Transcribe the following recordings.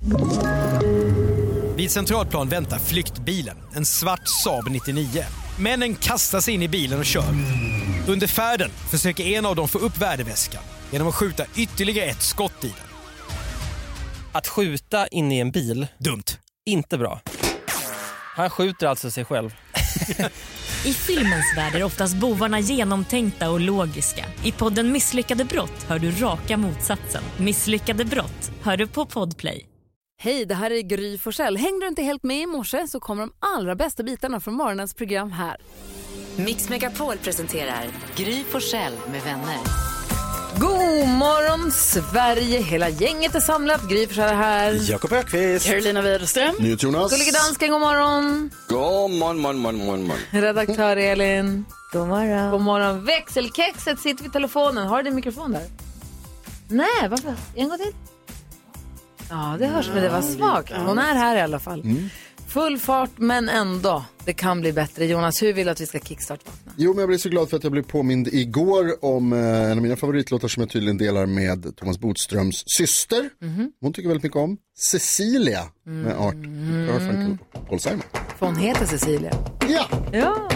Vid Centralplan väntar flyktbilen, en svart Saab 99. Männen kastar sig in i bilen och kör. Under färden försöker en av dem få upp värdeväskan genom att skjuta ytterligare ett skott i den. Att skjuta in i en bil, dumt. Inte bra. Han skjuter alltså sig själv. I filmens värld är oftast bovarna genomtänkta och logiska. I podden Misslyckade brott hör du raka motsatsen. Misslyckade brott hör du på Podplay. Hej, det här är Gry Forssell. Hängde du inte helt med i morse så kommer de allra bästa bitarna från morgonens program här. Mix Megapol presenterar Gry Forssell med vänner. God morgon Sverige, hela gänget är samlat. Gry Forssell är här. Jakob Öqvist. Carolina Widerström. Jonas. Gullige dansken, god morgon. God morgon. Redaktör Elin. God morgon. God morgon. Växelkexet sitter vid telefonen. Har du din mikrofon där? Nej, varför? En gång till. Ja, det hörs, men det var svagt. Hon är här i alla fall. Full fart, men ändå. Det kan bli bättre. Jonas, hur vill du att vi ska kickstart-vakna? Jo, men jag blev så glad för att jag blev påmind igår om en av mina favoritlåtar som jag tydligen delar med Thomas Bodströms syster. Hon tycker väldigt mycket om Cecilia med Art Garfunkel och Paul Simon. För hon heter Cecilia. Ja! Ja.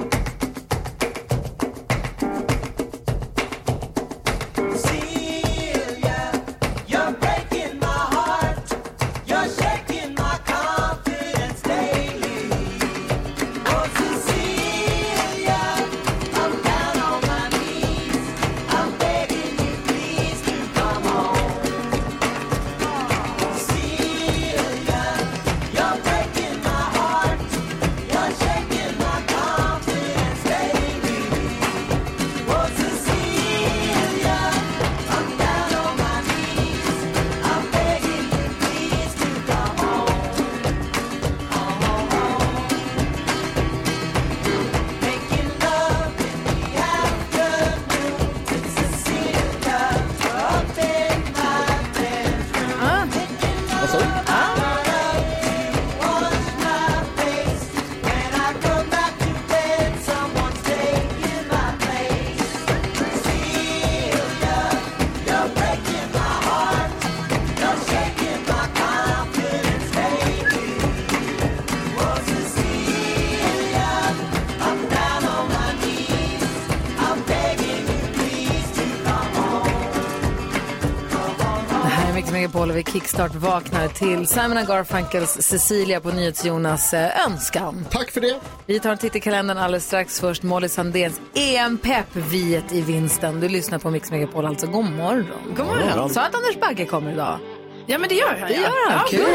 Megapol och vi kickstart vaknar till Simon & Garfunkels Cecilia på NyhetsJonas önskan. Tack för det. Vi tar en titt i kalendern alldeles strax. Först Molly Sandéns EM-pepp viet i vinsten. Du lyssnar på Mix Megapol, alltså god morgon. God morgon. Så att Anders Bagge kommer idag. Ja, men det gör han. Det gör han, kul.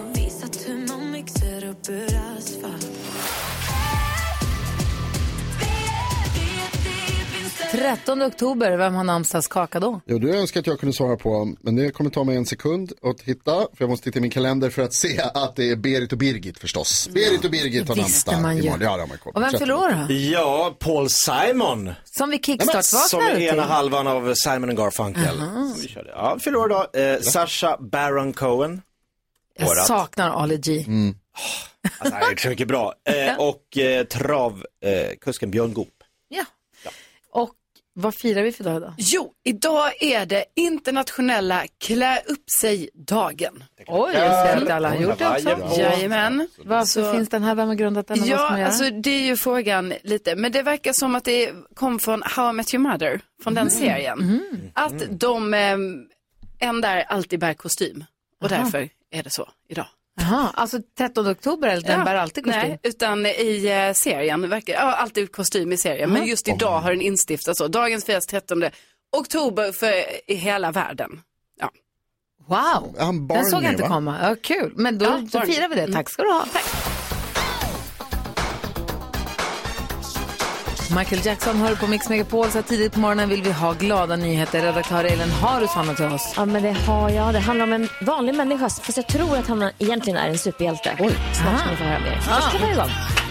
13 oktober, vem har namnsdagskaka då? Jo, du önskar att jag kunde svara på, men det kommer ta mig en sekund att hitta, för jag måste titta i min kalender för att se att det är Berit och Birgit förstås. Berit och Birgit har namnsdag imorgon. Ja, det har man koll. Och vem förlorar då? Ja, Paul Simon. Som vi kickstart-vaknar som är ena halvan av Simon & Garfunkel. Ja, förlorar då. Sacha Baron Cohen. Jag saknar Ali G. Alltså, det är så mycket bra. Och travkusken Björn Goop. Ja. Och vad firar vi för dag idag? Jo, idag är det internationella klä upp sig-dagen. Oj, jag ser att alla har gjort det också. Jajamän. Varför finns den här? Vem har grundat den? Ja, alltså det är ju frågan lite. Men det verkar som att det kom från How I Met Your Mother. Från den serien. Att de ändrar alltid bär kostym. Och därför är det så idag. Jaha, alltså 13 oktober eller den bär alltid kostym? Nej, utan i serien verkar alltid kostym i serien. Men just idag har den instiftats så. Dagens firas 13 oktober för i hela världen. Ja. Wow, den såg jag inte komma. Ja, kul, men då firar vi det. Tack ska du ha. Tack. Michael Jackson hör på Mix Megapol. Så tidigt på morgonen vill vi ha glada nyheter. Redaktör Elin, har du sådana till oss? Ja, men det har jag. Det handlar om en vanlig människa. Fast jag tror att han egentligen är en superhjälte. Oj. Snart ska ni få höra mer. Först ska vi igång.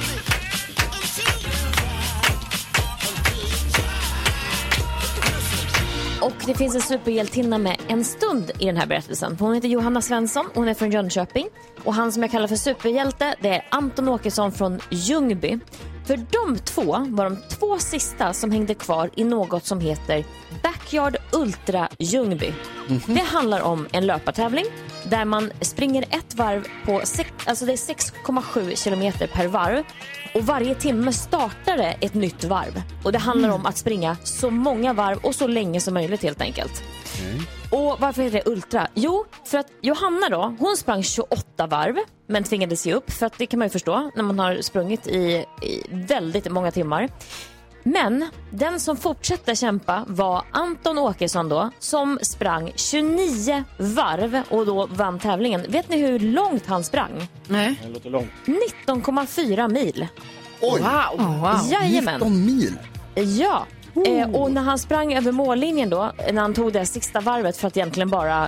Och det finns en superhjältinna med en stund i den här berättelsen. Hon heter Johanna Svensson, hon är från Jönköping. Och han som jag kallar för superhjälte, det är Anton Åkesson från Ljungby. För de två var de två sista som hängde kvar i något som heter Backyard Ultra Ljungby. Det handlar om en löpartävling där man springer ett varv på alltså det är 6,7 kilometer per varv. Och varje timme startar det ett nytt varv. Och det handlar om att springa så många varv och så länge som möjligt helt enkelt. Och varför heter det ultra? Jo, för att Johanna då, hon sprang 28 varv men tvingades ge upp, för att det kan man ju förstå när man har sprungit i väldigt många timmar. Men den som fortsatte kämpa var Anton Åkesson då, som sprang 29 varv och då vann tävlingen. Vet ni hur långt han sprang? Nej. Det låter långt. 19,4 mil. Oj! Wow. Jajamän. 19 mil? Ja. Och när han sprang över mållinjen då, när han tog det sista varvet för att egentligen bara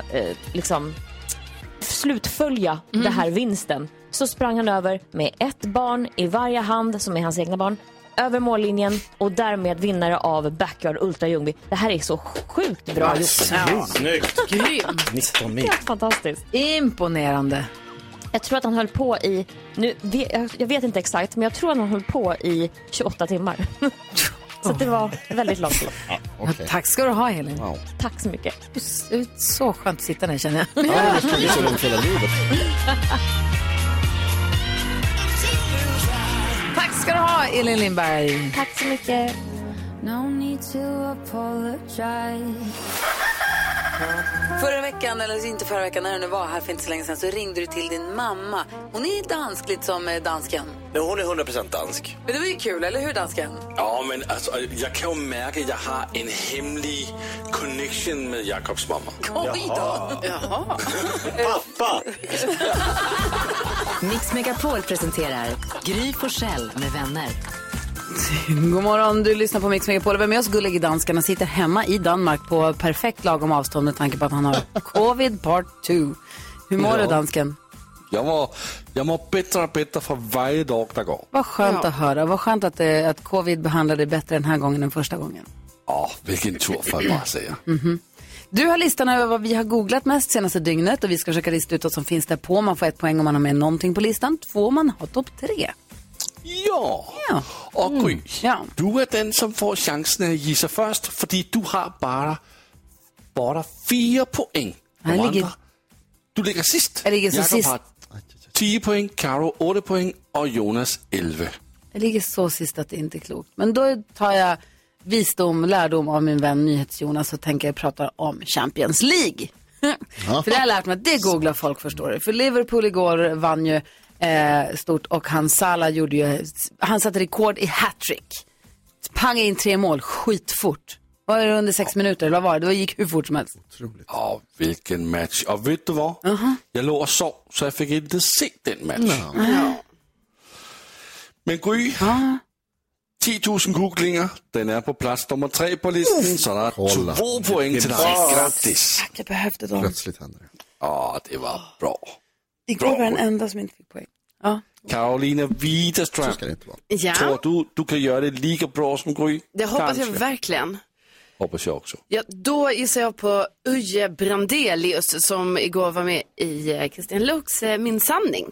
slutfölja det här vinsten, så sprang han över med ett barn i varje hand, som är hans egna barn, över mållinjen och därmed vinnare av Backyard Ultra Ljungby. Det här är så sjukt bra gjort. Snyggt. Grym. 19 mil. Fantastiskt. Imponerande. Jag tror att han höll på i, jag vet inte exakt, men jag tror att han höll på i 28 timmar. Så det var väldigt långt. Okay. Tack ska du ha, Elin. Wow. Tack så mycket. Det är så skönt att sitta där, känner jag. Ja, det ska bli så långt hela livet. Tack ska du ha, Elin Lindberg. Tack så mycket. No need to apologize. Förra veckan, eller inte förra veckan, när du var här för inte så länge sedan, så ringde du till din mamma. Hon är dansk, lite som dansken. Nej, hon är 100% dansk. Men det var ju kul, eller hur, dansken? Ja, men alltså, jag kan ju märka att jag har en hemlig connection med Jakobs mamma. Oj då! Jaha. Pappa! Mix Megapol presenterar Gry Forssell med vänner. God morgon, du lyssnar på Mix Megapol. Vem är oss gullig i danskarna sitter hemma i Danmark på perfekt lagom avstånd med tanke på att han har covid part 2. Hur mår du, dansken? Jag mår bättre och bättre för varje dag där går. Vad skönt att höra. Vad skönt att covid behandlade dig bättre den här gången än första gången. Ja, vilken tur får jag bara säga. Du har listan över vad vi har googlat mest senaste dygnet och vi ska försöka lista ut vad som finns där på. Man får 1 poäng om man har med någonting på listan. 2 om man har topp 3. Ja, och Gry, du är den som får chansen att gissa först, för du har bara 4 poäng. Du ligger sist. Jag ligger så Jakob sist. har 10 poäng, Karo 8 poäng och Jonas 11. Jag ligger så sist att det inte är klokt. Men då tar jag lärdom av min vän NyhetsJonas och tänker jag prata om Champions League. För det har jag lärt mig att det googlar folk, förstår du. För Liverpool igår vann ju stort och Salah han satte rekord i hattrick. Pang in 3 mål, skitfort. Var det under 6 minuter eller vad var det? Det gick hur fort som helst. Otroligt. Ja, vilken match. Och vet du vad? Jag låg och sov, så jag fick inte se den matchen. Men Gry, 10 000 googlingar, den är på plats nummer 3 på listan, så det är 2 poäng till dig. Grattis. Jag behövde dem. Plötsligt händer det. Ja, det var bra. Igår var den enda som inte fick poäng. Ja. Karolina Widerström, Så ska det inte vara. Ja, tror du kan göra det lika bra som Gry? det hoppas jag verkligen. Hoppas jag också. Ja, då gissar jag på Uje Brandelius som igår var med i Christian Luuks Min sanning.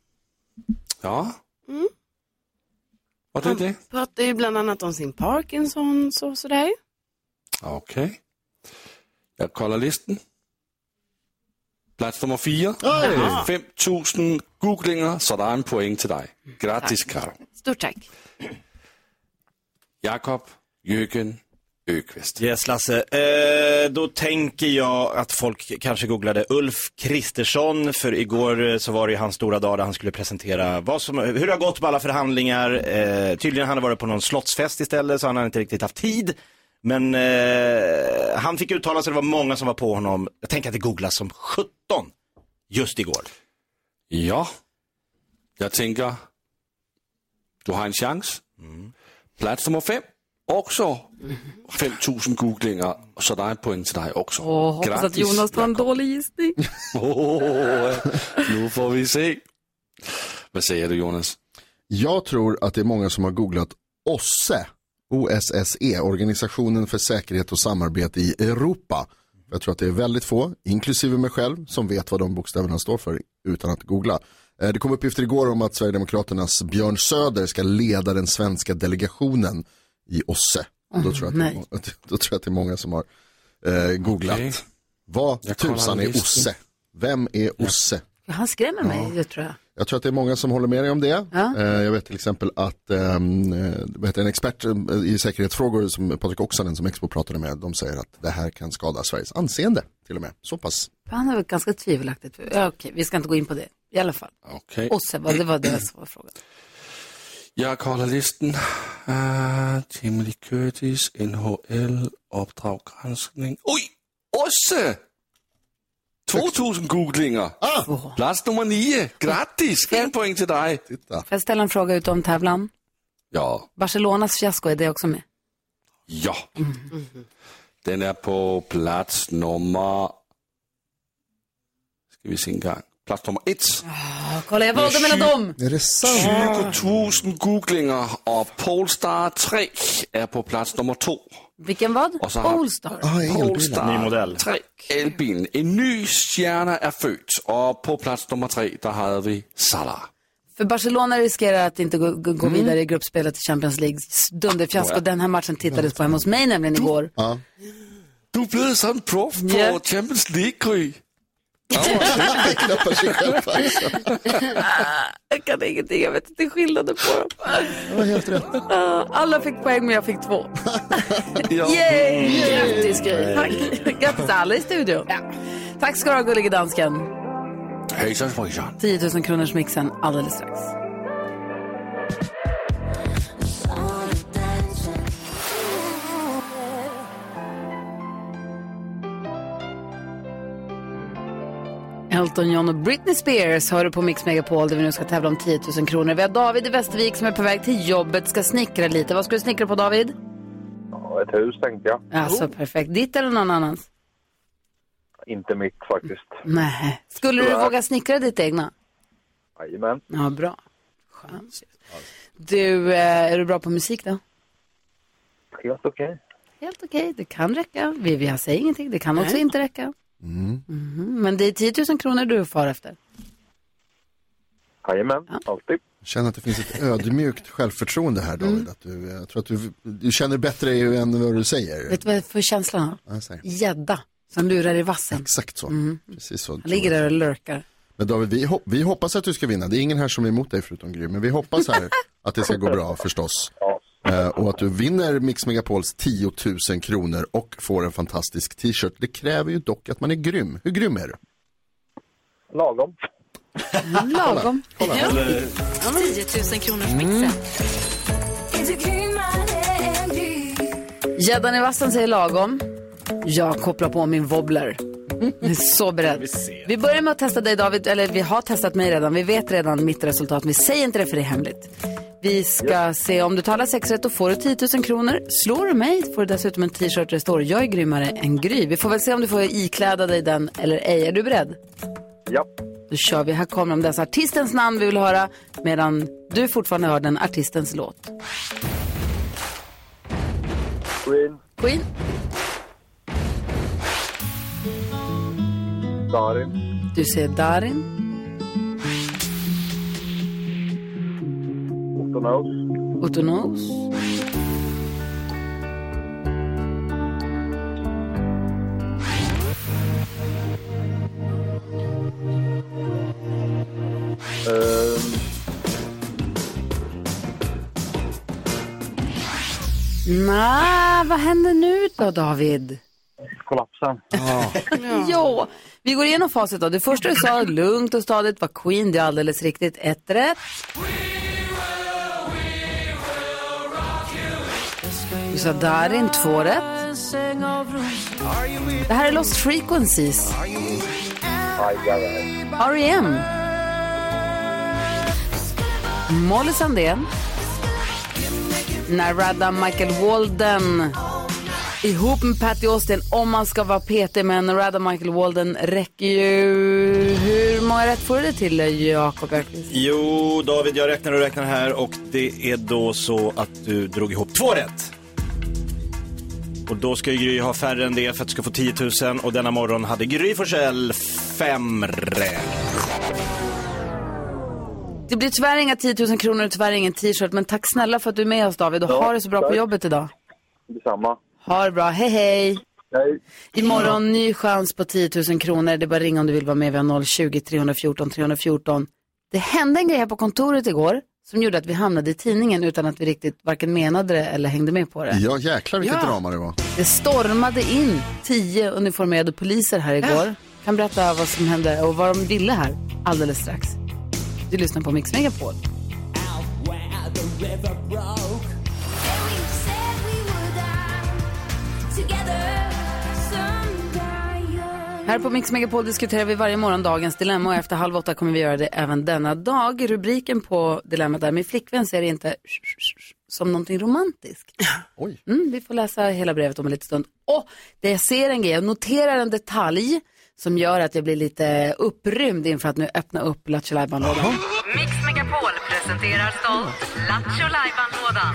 Ja. Vad är det? Han pratar ju bland annat om sin Parkinson och sådär. Okej. Jag kollar listan. Plats nummer 4. 5 000 googlingar, så det är en poäng till dig. Grattis, Karo. Stort tack. Jakob Jürgen Öqvist. Yes, Lasse. Då tänker jag att folk kanske googlade Ulf Kristersson, för igår så var det hans stora dag där han skulle presentera hur det har gått med alla förhandlingar. Tydligen han har varit på någon slottsfest istället, så han har inte riktigt haft tid. Men han fick uttala sig, det var många som var på honom. Jag tänker att det googlas som 17 just igår. Ja, jag tänker du har en chans. Plats nummer 5. Också 5 000 googlingar, så det är en poäng till dig också. Hoppas att Jonas tar en dålig gissning. Nu får vi se. Vad säger du, Jonas? Jag tror att det är många som har googlat OSSE, OSSE, Organisationen för säkerhet och samarbete i Europa. Jag tror att det är väldigt få, inklusive mig själv, som vet vad de bokstäverna står för utan att googla. Det kom uppgifter igår om att Sverigedemokraternas Björn Söder ska leda den svenska delegationen i OSSE. Då tror jag att det är många som har googlat. Vad tusan är OSSE? Vem är Osse? Han skrämmer mig, jag tror jag. Jag tror att det är många som håller med dig om det. Ja. Jag vet till exempel att en expert i säkerhetsfrågor som Patrik Oksanen som Expo pratade med, de säger att det här kan skada Sveriges anseende till och med. Så pass. Han är väl ganska tvivelaktigt. Ja, okej, vi ska inte gå in på det i alla fall. Okay. Osse, det var det som var frågan. Jag kollar listan. Jamie Lee Curtis, NHL, Uppdrag granskning. Oj, Osse! 2000 googlingar. Plats nummer 9. Grattis, 1 poäng till dig. Får jag ställa en fråga utom tävlan? Ja. Barcelonas fiasko, är det också med? Ja. Den är på plats nummer... Ska vi se en gång. Plats nummer 1. Kolla, jag valde mellan dem. Är det sant? 20 000 googlingar och Polestar 3 är på plats nummer 2. Vilken vad? Polestar. Polestar Ny modell. 3. Elbilen. En ny stjärna är född och på plats nummer 3 där har vi Salah. För Barcelona riskerar att inte gå vidare i gruppspelet i Champions League. Dunderfiasko. Den här matchen tittades på hemma hos mig nämligen igår. Ja. Du blev sån proff på Champions League. Det knappar sig själv. Jag kan ingenting, jag vet inte skillnaden på dem. Det var helt rätt. Alla fick poäng men jag fick 2. Yay! Grattis Gry. Tack. Grattis alla i studion. Ja. Tack ska du ha, gullige dansken. Hejsan svejsan. 10 000 kronors mixen alldeles strax. Elton John och Britney Spears hör du på Mix Megapol där vi nu ska tävla om 10 000 kronor. Vi har David i Västervik som är på väg till jobbet, ska snickra lite. Vad ska du snickra på, David? Ja, ett hus tänkte jag. Alltså perfekt. Ditt eller någon annans? Inte mitt faktiskt. Nej. Skulle du våga snickra ditt egna? Jajamän. Ja, bra. Skönt. Du, är du bra på musik då? Helt okej. Helt okej, det kan räcka. Vi säger ingenting, det kan också inte räcka. Men det är 10 000 kronor du far efter. Jajamän, alltid. Jag känner att det finns ett ödmjukt självförtroende här, David. Att jag tror att du känner bättre än vad du säger. Vet du vad för känslan har? Gädda som lurar i vassen. Exakt så. Precis så. Han ligger där och lurkar. Men David, vi hoppas att du ska vinna. Det är ingen här som är emot dig förutom Gry. Men vi hoppas här att det ska gå bra förstås. Och att du vinner Mix Megapols 10 000 kronor och får en fantastisk t-shirt. Det kräver ju dock att man är grym. Hur grym är du? Lagom. Lagom. Kolla. 10 000 kronors mixen. Gäddan i vassen säger lagom. Jag kopplar på min wobbler. Jag är så beredd. Vi börjar med att testa dig, David. Eller vi har testat mig redan. Vi vet redan mitt resultat. Vi säger inte det för det är hemligt. Vi ska se om du talar 6 rätt och får du 10 000 kronor. Slår du mig får du dessutom en t-shirt där det står jag är grymmare än Gry. Vi får väl se om du får ikläda dig den eller ej. Är du beredd? Ja. Då kör vi. Här kommer de dessa artistens namn vi vill höra medan du fortfarande hör den artistens låt. Queen. Darin. Du säger Darin. Otto Knows. Vad händer nu då, David? Kollapsen. Jo, vi går igenom facit då. Det första du sa, lugnt och stadigt, var Queen. Det är alldeles riktigt. 1 rätt. Du sa Darin, 2 rätt. Det här är Lost Frequencies. R.E.M. Molly Sandén. Narada Michael Walden. Ihop med Patty Austin. Om man ska vara PT med Narada Michael Walden räcker ju... Hur många rätt får det till, Jakob Öqvist? Jo, David, jag räknar här och det är då så att du drog ihop 2 rätt. Och då ska ju Gry ha färre än det för att du ska få 10 000. Och denna morgon hade Gry Forssell 5 rätt. Det blir tyvärr inga 10 000 kronor och tyvärr ingen t-shirt. Men tack snälla för att du är med oss, David. Och ha det så bra på jobbet idag. Detsamma. Ha det bra, hej hej. Imorgon ny chans på 10 000 kronor. Det är bara ringa om du vill vara med. Vi har 020-314-314. Det hände en grej här på kontoret igår som gjorde att vi hamnade i tidningen utan att vi riktigt varken menade det eller hängde med på det. Ja, jäklar vilket drama det var. Det stormade in 10 uniformerade poliser här igår. Kan berätta vad som hände och vad de ville här alldeles strax. Du lyssnar på Mix Megapol. Här på Mix Megapol diskuterar vi varje morgon dagens dilemma och efter 7:30 kommer vi göra det även denna dag. Rubriken på dilemmat där, min flickvän ser det inte som någonting romantiskt. Oj. Vi får läsa hela brevet om en liten stund. Och det jag ser en grej, jag noterar en detalj som gör att jag blir lite upprymd inför att nu öppna upp Lattjo Lajban-lådan. Mix Megapol presenterar stolt Lattjo Lajban-lådan.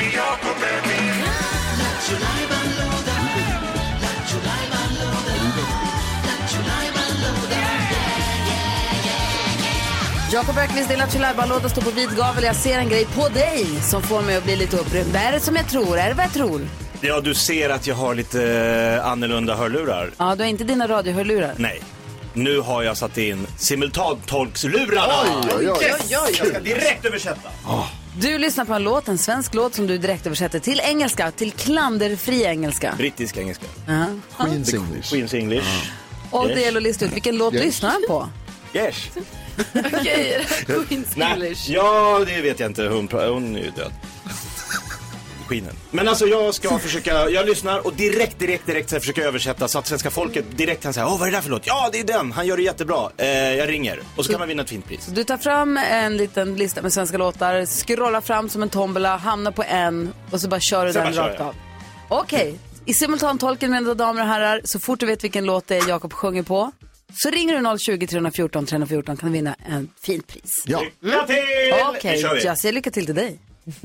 Jakob Öqvist i Lattjo Lajban-lådan står på vid gavel. Jag ser en grej på dig som får mig att bli lite upprymd. Vad är det som jag tror? Är det vad jag tror? Ja, du ser att jag har lite annorlunda hörlurar. Ja, du har inte dina radiohörlurar. Nej. Nu har jag satt in simultantolkslurarna. Oj. Jag ska direkt översätta. Du lyssnar på en låt, en svensk låt som du direkt översätter till engelska, till klanderfri engelska. Brittisk engelska. Queen's English. Queen's English. Och det gäller att lista ut vilken låt lyssnar han på. Yes. Okej, Queen's English. Ja, det vet jag inte. Hon är ju död. Queenen. Men alltså jag ska försöka, jag lyssnar och direkt så försöka översätta så att svenska folket direkt kan säga, vad är det där för låt? Ja, det är den, han gör det jättebra. Jag ringer och så kan man vinna ett fint pris. Du tar fram en liten lista med svenska låtar, scrollar fram som en tombola, hamnar på en och så bara kör du den rakt av. Okej. I simultantolken, mina damer och herrar, så fort du vet vilken låt det är Jakob sjunger på, så ringer du 020-314-314 kan vinna en fint pris. Ja. Lycka till! Okej, jag säger lycka till dig.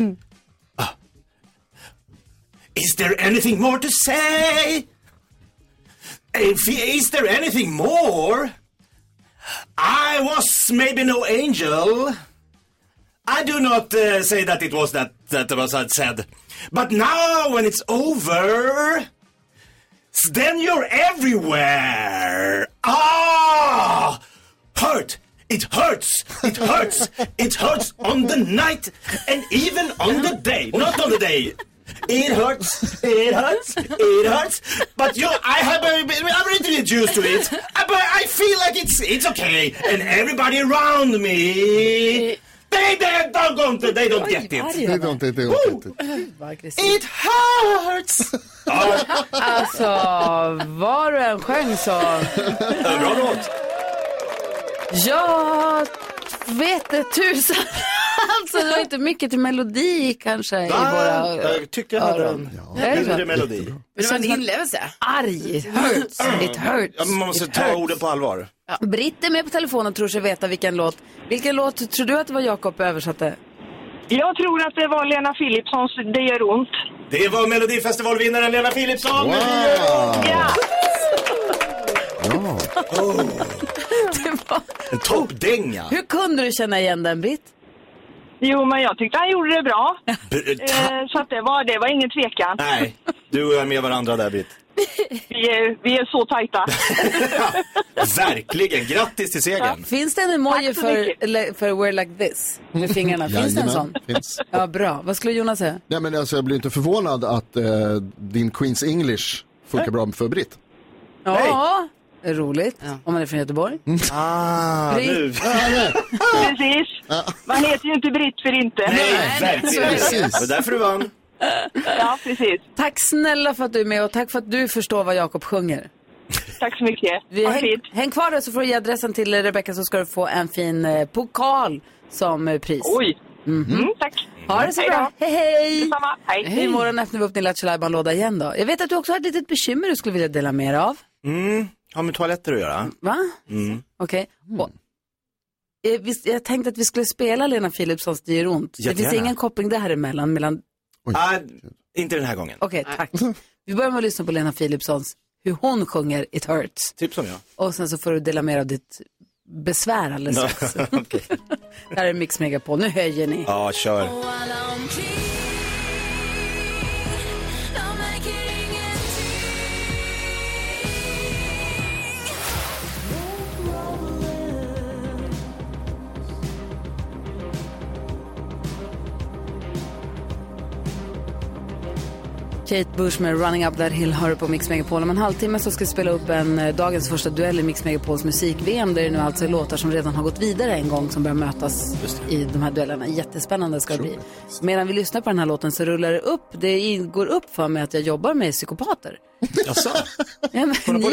Is there anything more to say? Is there anything more? I was maybe no angel. I do not say that it was that was said. But now when it's over, then you're everywhere. Hurt. It hurts. It hurts. It hurts on the night and even on the day. Not on the day. It hurts, it hurts, it hurts. But I'm a little bit used to it. But I feel like it's okay. And everybody around me, they don't get it. They don't get it. It hurts. Alltså, var du än sjöng så... Bra låt. Jag vet det tusan. Alltså, det var inte mycket till melodi kanske i våra jag tyckte jag hade den. Ja. Är det melodi? Men det var en inlevelse. Arg, it hurts, it hurts. Ja, man måste ta orden på allvar. Ja. Britt är med på telefonen och tror sig veta vilken låt. Vilken låt tror du att det var Jakob översatte? Jag tror att det var Lena Philipssons Det gör ont. Det var Melodifestivalvinnaren Lena Philipsson. Wow. Ja. Det var... En toppdänga. Hur kunde du känna igen den, Britt? Jo, men jag tyckte han gjorde det bra. Så att det var ingen tvekan. Nej, du och jag är med varandra där, Britt. Vi är så tajta. Verkligen, grattis till segern. Ja, finns det en emoji för We're Like This med fingrarna? Finns det en sån? Finns. Ja, bra. Vad skulle Jonas säga? Nej, men alltså, jag blir inte förvånad att din Queen's English funkar bra för Britt. Ja, det är roligt. Ja. Om man är från Göteborg. Nu. Precis. Man heter ju inte Britt för inte. Nej, verkligen. Det var därför du vann. Ja, precis. Tack snälla för att du är med och tack för att du förstår vad Jakob sjunger. Tack så mycket. Häng kvar där så får du ge adressen till Rebecca så ska du få en fin pokal som pris. Oj. Tack. Ha det så bra. Hej, hej. Detsamma. Hej. Imorgon öppnar vi upp din Lattjo Lajban-låda igen då. Jag vet att du också har ett litet bekymmer du skulle vilja dela med dig av. Har med toaletter att göra. Va? Okej. Jag tänkte att vi skulle spela Lena Philipssons Det gör ont. Det finns ingen koppling där emellan. Inte den här gången. Okej, tack. Vi börjar med att lyssna på Lena Philipssons hur hon sjunger It Hurts. Typ som jag. Och sen så får du dela med dig av ditt besvär alldeles strax. Okay. Där är Mix Megapol. Nu höjer ni. Ja, kör. Kate Bush med Running Up That Hill hör på Mix Megapol. Om en halvtimme så ska vi spela upp dagens första duell i Mix Megapols musik-VM. Där det nu alltså är låtar som redan har gått vidare en gång som börjar mötas i de här duellerna. Jättespännande ska det bli. Medan vi lyssnar på den här låten så rullar det upp. Det går upp för mig att jag jobbar med psykopater. Jaså? Ja, men ni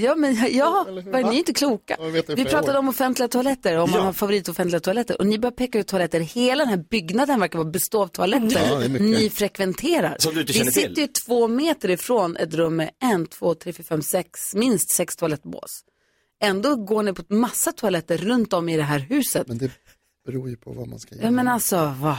är inte kloka. Vi pratade om offentliga toaletter, om man har favoritoffentliga toaletter. Och ni börjar peka ut toaletter. Hela den här byggnaden verkar vara bestå av toaletter. Ni frekventerar. Vi sitter ju 2 meter ifrån ett rum med 1, 2, 3, 4, 5, 6, minst 6 toalettbås. Ändå går ni på ett massa toaletter runt om i det här huset. Men det beror ju på vad man ska göra. Ja, men alltså, vad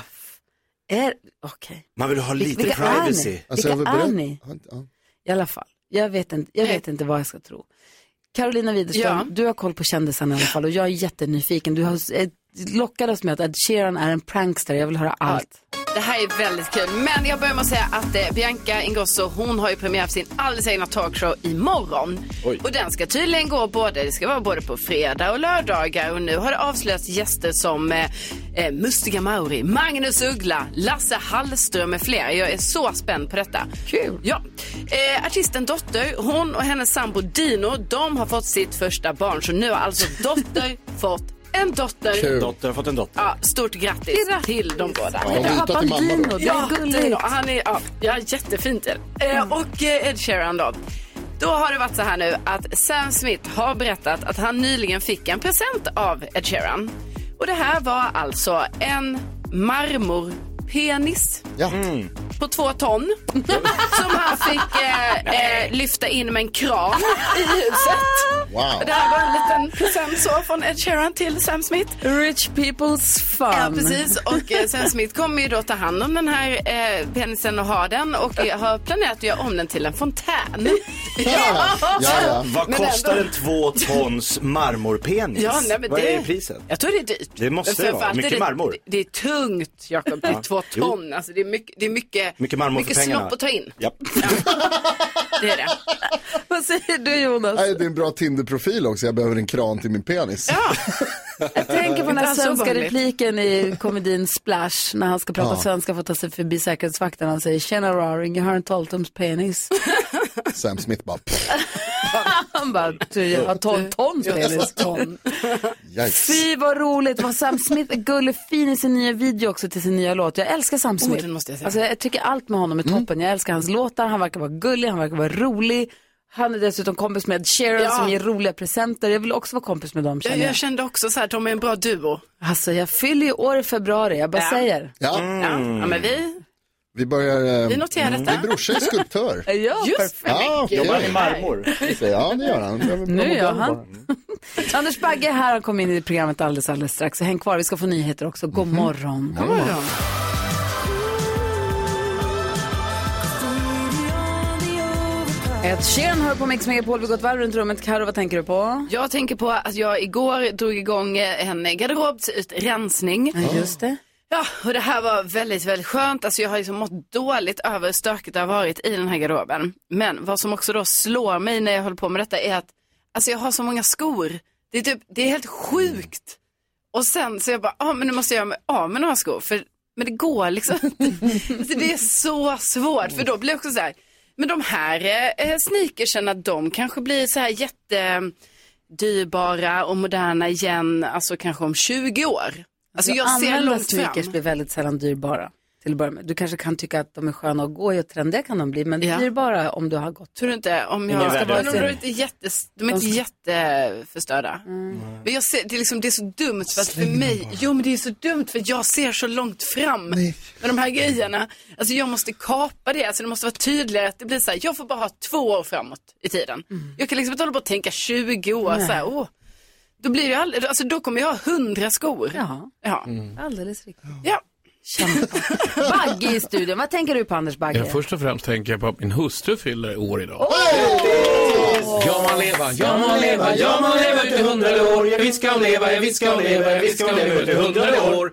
okej. Man vill ha lite privacy. Vilka är ni? I alla fall, jag vet inte vad jag ska tro. Carolina Widerström, du har koll på kändisarna i alla fall och jag är jättenyfiken. Du har lockat oss med att Ed Sheeran är en prankster. Jag vill höra allt. Det här är väldigt kul, men jag börjar med att säga att Bianca Ingrosso, hon har ju premiär för sin alldeles egna talkshow imorgon. Oj. Och den ska tydligen gå det ska vara både på fredag och lördagar. Och nu har det avslöjats gäster som Mustiga Mauri, Magnus Uggla, Lasse Hallström med flera. Jag är så spänd på detta. Kul. Ja. Artisten Dotter, hon och hennes sambo Dino, de har fått sitt första barn. Så nu har alltså Dotter fått en dotter. Kul. Dotter har fått en dotter. Ja, stort grattis till de båda. Pappa Dino, det är gulligt. Han är jättefint. Och Ed Sheeran då har det varit så här nu att Sam Smith har berättat att han nyligen fick en present av Ed Sheeran. Och det här var alltså en marmorpenis. Ja. På 2 ton som han fick lyfta in med en kran i huset. Wow. Det här var en liten present så från Ed Sheeran till Sam Smith. Rich people's fun. Ja, precis. Och Sam Smith kommer ju då ta hand om den här penisen och ha den och har planerat att göra om den till en fontän. Ja. Vad kostar en 2 tons marmorpenis? Ja, nej, men vad är priset? Jag tror det är dyrt. Det måste det vara. Mycket marmor. Det är tungt, Jakob. Det är 2 ton. Alltså, det är mycket marmor för pengarna. snopp att ta in. Ja. Det är det. Vad säger du, Jonas? Nej, det är en bra Tinder-profil också. Jag behöver en kran till min penis. Ja. Jag tänker på den här svenska repliken i komedin Splash när han ska prata svenska för att ta sig förbi säkerhetsvakten. Han säger, tjena Raring, jag har en 12-tums penis. Sam Smith bara... Han bara, jag har 12 tons penis. Fy vad roligt. Var Sam Smith gullefin i sin nya video också till sin nya låt. Jag älskar Sam Smith. Den måste jag säga. Alltså, jag tycker allt med honom är toppen. Jag älskar hans låtar. Han verkar vara gullig, han verkar vara rolig. Han är dessutom kompis med Sheeran som ger roliga presenter. Jag vill också vara kompis med dem. Jag kände också så här, de är en bra duo. Alltså jag fyller ju år i februari, jag bara säger. Ja, men vi börjar... Vi noterar detta. Min brorsa är skulptör. Ja, perfekt. Ja, jobbar med marmor. Ja, det gör han. Nu gör han. Anders Bagge här, han kom in i programmet alldeles strax. Så häng kvar, vi ska få nyheter också. God morgon. God morgon. Ed Sheeran hör på Mix Megapol. Vi går ett varv runt rummet. Karo, vad tänker du på? Jag tänker på att jag igår drog igång en garderobsrensning. Ja, just det. Ja, och det här var väldigt, väldigt skönt. Alltså jag har liksom mått dåligt över stöket det har varit i den här garderoben. Men vad som också då slår mig när jag håller på med detta är att alltså jag har så många skor. Det är helt sjukt. Och sen så jag bara, men nu måste jag göra av med några skor. Men det går liksom inte. Det är så svårt. För då blir det också så här, men de här sneakersarna, de kanske blir så här jättedyrbara och moderna igen. Alltså kanske om 20 år. Alltså jag ser långt sneakers fram. blir väldigt sällan dyrbara. Till att börja med. Du kanske kan tycka att de är sköna att gå i och trendiga kan de bli. Men det blir bara om du har gått. Tror du inte? Om jag ska vara de är inte jätteförstörda. Men jag ser, det är så dumt för att för mig. Jo, men det är så dumt för att jag ser så långt fram med de här grejerna. Alltså jag måste kapa det. Alltså det måste vara tydligare att det blir så här. Jag får bara ha 2 år framåt i tiden. Jag kan liksom inte hålla på att tänka 20 år så här. Då blir det aldrig, alltså då kommer jag ha 100 skor. Ja. Alldeles riktigt. Ja. Bagge i studion. Vad tänker du på, Anders Bagge? Först och främst tänker jag på att min hustru fyller år idag. Ja man leva ut i 100 år. Ja, visst ska hon leva ut i 100 år.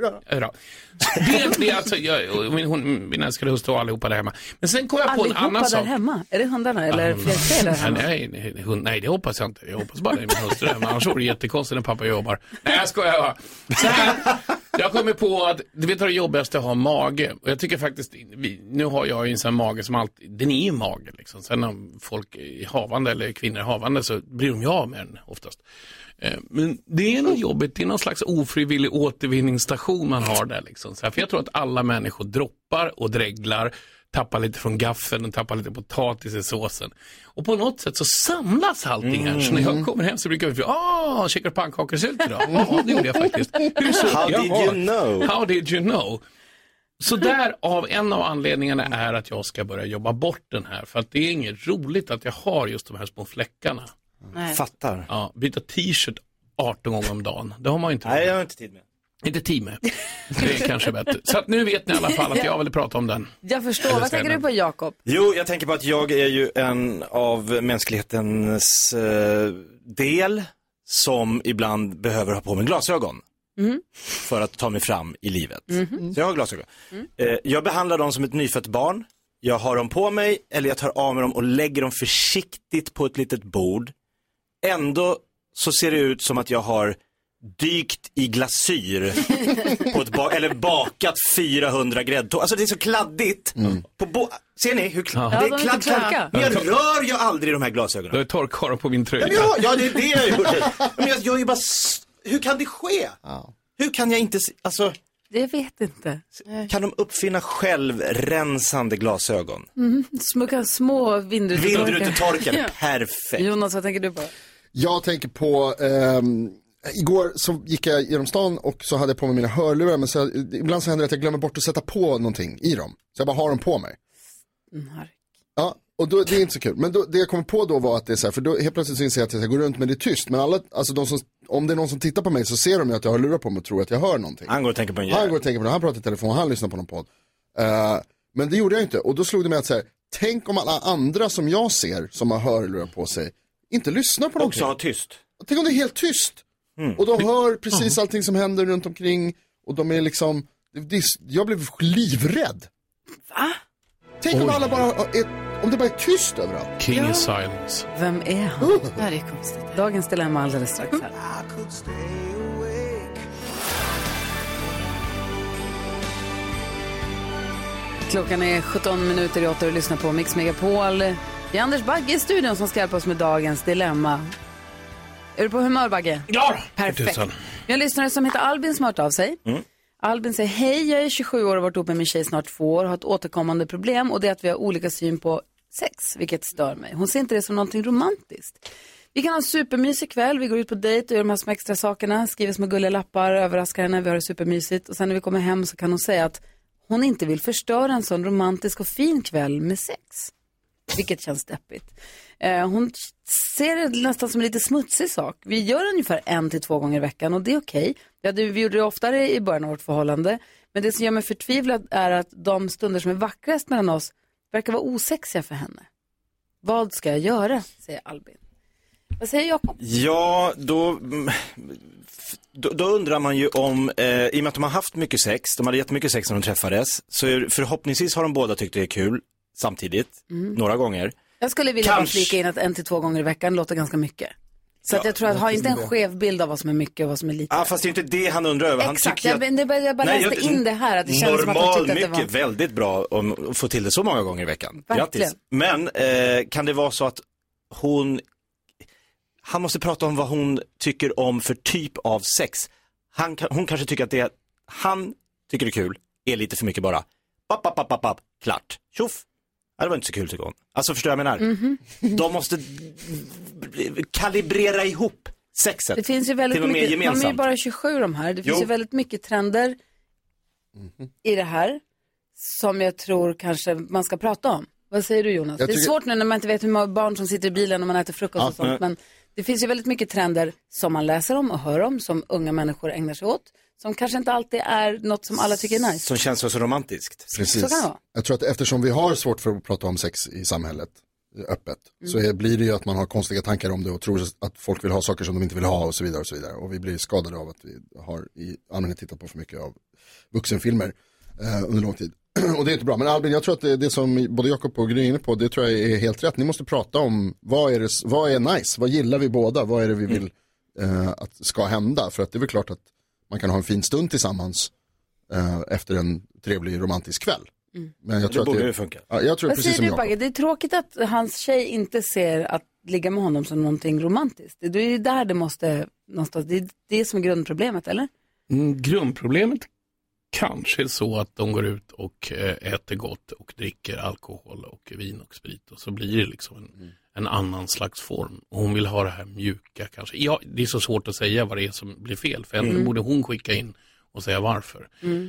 Det alltså, min älskade hustru och allihopa där hemma. Men sen kom jag på en annan sak. Allihopa där hemma? Är det hundarna eller fler där hemma? Nej, det hoppas jag inte. Jag hoppas bara det är min hustru hemma. Annars är det jättekonstigt när pappa jobbar. Nej, jag skojar bara. Så här, Jag kommer på att du vet vad det jobbigaste att ha mage. Och jag tycker faktiskt, nu har jag ju en sån mage som alltid, den är ju mage liksom. Sen när folk är havande eller kvinnor är havande så blir de ju av med den oftast. Men det är nog jobbigt, det är någon slags ofrivillig återvinningsstation man har där liksom. Så här, för jag tror att alla människor droppar och dreglar, tappar lite från gaffeln och tappar lite potatis i såsen. Och på något sätt så samlas allting här. Så när jag kommer hem så brukar vi käkar pannkakor idag? Ja, det gjorde jag faktiskt. How did you know? Så där av en av anledningarna är att jag ska börja jobba bort den här. För att det är inget roligt att jag har just de här små fläckarna. Nej. Fattar. Ja, byta t-shirt 18 gånger om dagen. Det har man ju inte. Nej, jag har inte tid med. Inte tid med. Det är kanske bättre. Så att nu vet ni i alla fall att jag ville prata om den. Jag förstår. Vad tänker du på, Jakob? Jo, jag tänker på att jag är ju en av mänsklighetens del som ibland behöver ha på mig glasögon. För att ta mig fram i livet. Så jag har glasögon. Jag behandlar dem som ett nyfött barn. Jag har dem på mig eller jag tar av mig dem och lägger dem försiktigt på ett litet bord. Ändå så ser det ut som att jag har dykt i glasyr på eller bakat 400 gräddtåg. Alltså det är så kladdigt. Ser ni hur det är kladd. Men jag rör ju aldrig de här glasögonen. Du har torkar på min tröja. Ja, det är det jag gjorde. Men jag gör ju bara hur kan det ske? Hur kan jag inte alltså det vet inte. Kan de uppfinna självrensande glasögon? Små vindrutetorkare. Perfekt. Jonas, vad tänker du på? Jag tänker på igår så gick jag genom stan och så hade jag på mig mina hörlurar, men så, ibland så händer det att jag glömmer bort att sätta på någonting i dem. Så jag bara har dem på mig. Ja, och då, det är inte så kul. Men då, det jag kom på då var att det är så här, för då helt plötsligt så inser jag att jag går runt men det är tyst. Men alla, alltså de som, om det är någon som tittar på mig så ser de ju att jag har lurar på mig och tror att jag hör någonting. Han går och tänker på han pratar i telefon, han lyssnar på någon podd. Men det gjorde jag inte. Och då slog det mig att så här, tänk om alla andra som jag ser som har hörlurar på sig inte lyssnar på någonting. Också ha tyst. Tänk om det är helt tyst. Och de hör precis allting som händer runt omkring. Och de är liksom, jag blev livrädd. Va? Tänk om alla bara om det bara är tyst överallt. King of silence. Vem är han? Det här är konstigt. Dagens dilemma alldeles strax här. Klockan är 17:17 och lyssnar på Mix Megapol. Det är Anders Bagge i studion som ska hjälpa oss med dagens dilemma. Är du på humör, Bagge? Ja! Perfekt. Jag har en lyssnare som heter Albin som har hört av sig. Albin säger, hej, jag är 27 år och har varit ihop med min tjej snart 2 år och har ett återkommande problem och det är att vi har olika syn på sex, vilket stör mig. Hon ser inte det som någonting romantiskt. Vi kan ha en supermysig kväll, vi går ut på dejt och gör de här små extra sakerna, skriver små gulliga lappar, överraskar henne, vi har det supermysigt och sen när vi kommer hem så kan hon säga att hon inte vill förstöra en sån romantisk och fin kväll med sex. Vilket känns deppigt. Hon ser det nästan som en lite smutsig sak. Vi gör ungefär 1 till 2 gånger i veckan och det är okej. Vi gjorde det oftare i början av vårt förhållande. Men det som gör mig förtvivlad är att de stunder som är vackrast mellan oss verkar vara osexiga för henne. Vad ska jag göra, säger Albin. Vad säger Jakob? Ja, då undrar man ju om, i och med att de har haft mycket sex, de hade jättemycket sex när de träffades, så förhoppningsvis har de båda tyckt det är kul samtidigt, några gånger. Jag skulle vilja flika in att 1 till 2 gånger i veckan låter ganska mycket. Så att jag tror att ha inte en skev bild av vad som är mycket och vad som är lite. Ja, fast det är inte det han undrar över. Exakt, han tycker jag bara läste in det här. Att det känns som att han tyckte att det var mycket, väldigt bra att få till det så många gånger i veckan. Verkligen. Grattis. Men kan det vara så att han måste prata om vad hon tycker om för typ av sex. Hon kanske tycker att det han tycker det är kul är lite för mycket bara. Klart. Tjoff. Det var inte så kul tycker hon. Alltså förstår jag menar. De måste kalibrera ihop sexet. Det finns ju väldigt mycket, de är ju bara 27 de här. Det finns ju väldigt mycket trender i det här som jag tror kanske man ska prata om. Vad säger du, Jonas? Det är svårt nu när man inte vet hur många barn som sitter i bilen och man äter frukost och sånt. Men det finns ju väldigt mycket trender som man läser om och hör om, som unga människor ägnar sig åt. Som kanske inte alltid är något som alla tycker är nice. Som känns så romantiskt. Precis. Så kan det vara. Jag tror att eftersom vi har svårt för att prata om sex i samhället öppet, så blir det ju att man har konstiga tankar om det och tror att folk vill ha saker som de inte vill ha och så vidare och så vidare. Och vi blir skadade av att vi har i allmänhet tittat på för mycket av vuxenfilmer under lång tid. Och det är inte bra. Men Albin, jag tror att det som både Jakob och Gry är inne på, det tror jag är helt rätt. Ni måste prata om vad är nice, vad gillar vi båda, vad är det vi vill att ska hända. För att det är väl klart att man kan ha en fin stund tillsammans efter en trevlig romantisk kväll. Men jag tror det att borde ju funka. Ja, jag tror Vad precis säger som du, Bagge? Det är tråkigt att hans tjej inte ser att ligga med honom som någonting romantiskt. Det är där det måste någonstans, det är det som är grundproblemet, eller? Grundproblemet kanske är så att de går ut och äter gott och dricker alkohol och vin och sprit och så blir det liksom en annan slags form. Och hon vill ha det här mjuka kanske. Ja, det är så svårt att säga vad det är som blir fel. För ändå borde hon skicka in och säga varför.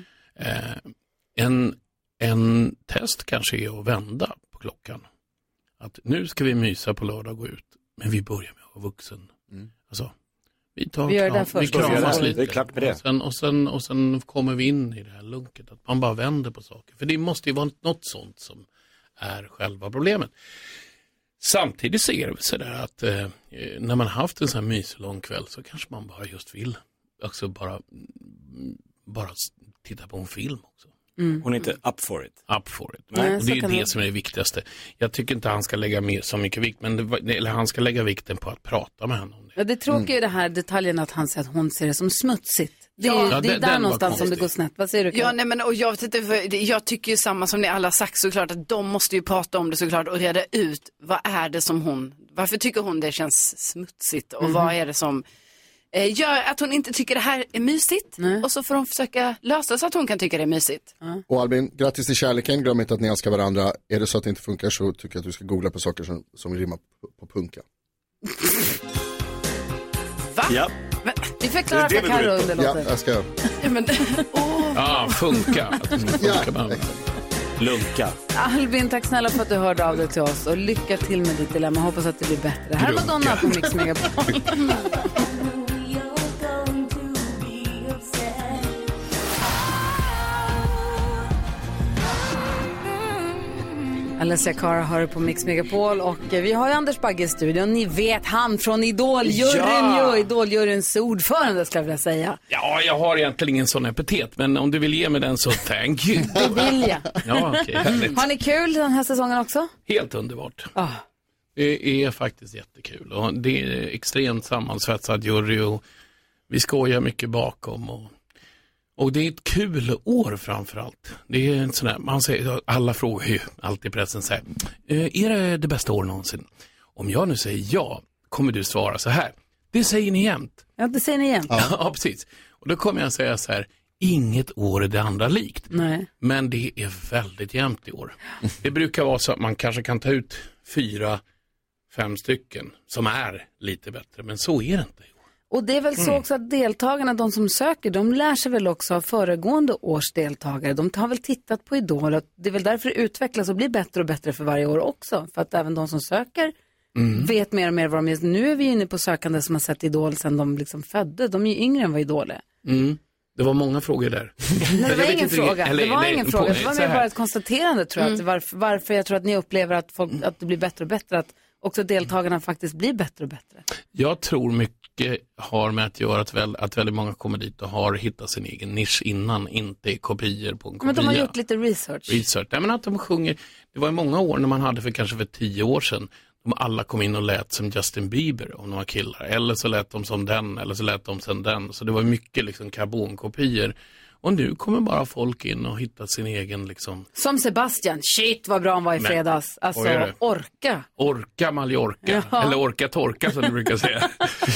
En test kanske är att vända på klockan. Att nu ska vi mysa på lördag och gå ut. Men vi börjar med att vara vuxen. Alltså, vi gör det först. Vi kramas lite. Det är klart med det. Och sen kommer vi in i det här lunket. Att man bara vänder på saker. För det måste ju vara något sånt som är själva problemet. Samtidigt ser det så där att när man haft en sån här myslång kväll så kanske man bara just vill också bara titta på en film också. Hon är inte up for it. Up for it. Nej, och det är det som är det viktigaste. Jag tycker inte han ska lägga mer så mycket vikt, eller han ska lägga vikten på att prata med henne om det. Ja, det tråkiga är det här detaljen att han säger att hon ser det som smutsigt. Det är där någonstans som det går snett. Vad säger du? Ja, nej, men och jag tycker ju samma som ni alla sagt såklart att de måste ju prata om det såklart och reda ut vad är det som varför tycker hon det känns smutsigt och vad är det som gör att hon inte tycker det här är mysigt och så får de försöka lösa så att hon kan tycka det är mysigt. Och Albin, grattis till kärleken, glöm inte att ni älskar varandra. Är det så att det inte funkar så tycker jag att du ska googla på saker som rimmar på punka. Va? Ja. Vi förklarar för Karo under låten. Ja, jag ska. Funka. Lunka. Albin, tack snälla för att du hörde av dig till oss och lycka till med ditt dilemma. Hoppas att det blir bättre. Här är Madonna på Mix Megapol. Alessia Cara hör på Mix Megapol och vi har ju Anders Bagge i studion. Ni vet han från Idol-juryn, Idol-juryns ordförande skulle jag vilja säga. Ja, jag har egentligen ingen sån epitet, men om du vill ge mig den så thank you. Det vill jag. Ja, okej, härligt. Har ni kul den här säsongen också? Helt underbart. Det är faktiskt jättekul och det är extremt sammansvetsad jury och vi skojar mycket bakom och det är ett kul år framförallt. Det är en sån här, man säger, alla frågar ju alltid i pressen så här, är det bästa år någonsin? Om jag nu säger ja, kommer du svara så här. Det säger ni jämt. Ja, det säger ni jämt. Ja, precis. Och då kommer jag säga så här, inget år är det andra likt. Nej. Men det är väldigt jämnt i år. Det brukar vara så att man kanske kan ta ut 4-5 stycken som är lite bättre, men så är det inte. Och det är väl så också att deltagarna, de som söker, de lär sig väl också av föregående års deltagare. De har väl tittat på Idol och det är väl därför det utvecklas och blir bättre och bättre för varje år också. För att även de som söker vet mer och mer vad de är. Nu är vi inne på sökande som har sett Idol sedan de liksom födde. De är ju yngre än vad Idol är. Det var många frågor där. Nej, det var ingen fråga. Det var ingen fråga. Det var mer bara ett konstaterande tror jag. Varför jag tror att ni upplever att det blir bättre och bättre. Att också deltagarna faktiskt blir bättre och bättre. Jag tror mycket har med att göra att väldigt många kommer dit och har hittat sin egen nisch innan, inte kopior på en kopia. Men de har gjort lite research. Nej, men att de sjunger, det var i många år när man hade kanske för 10 år sedan, de alla kom in och lät som Justin Bieber om de var killar, eller så lät de som den, eller så lät de som den, så det var mycket liksom karbonkopior. Och nu kommer bara folk in och hitta sin egen liksom... Som Sebastian, shit vad bra han var i fredags. Alltså, orka. Orka Mallorca, eller orka torka som du brukar säga.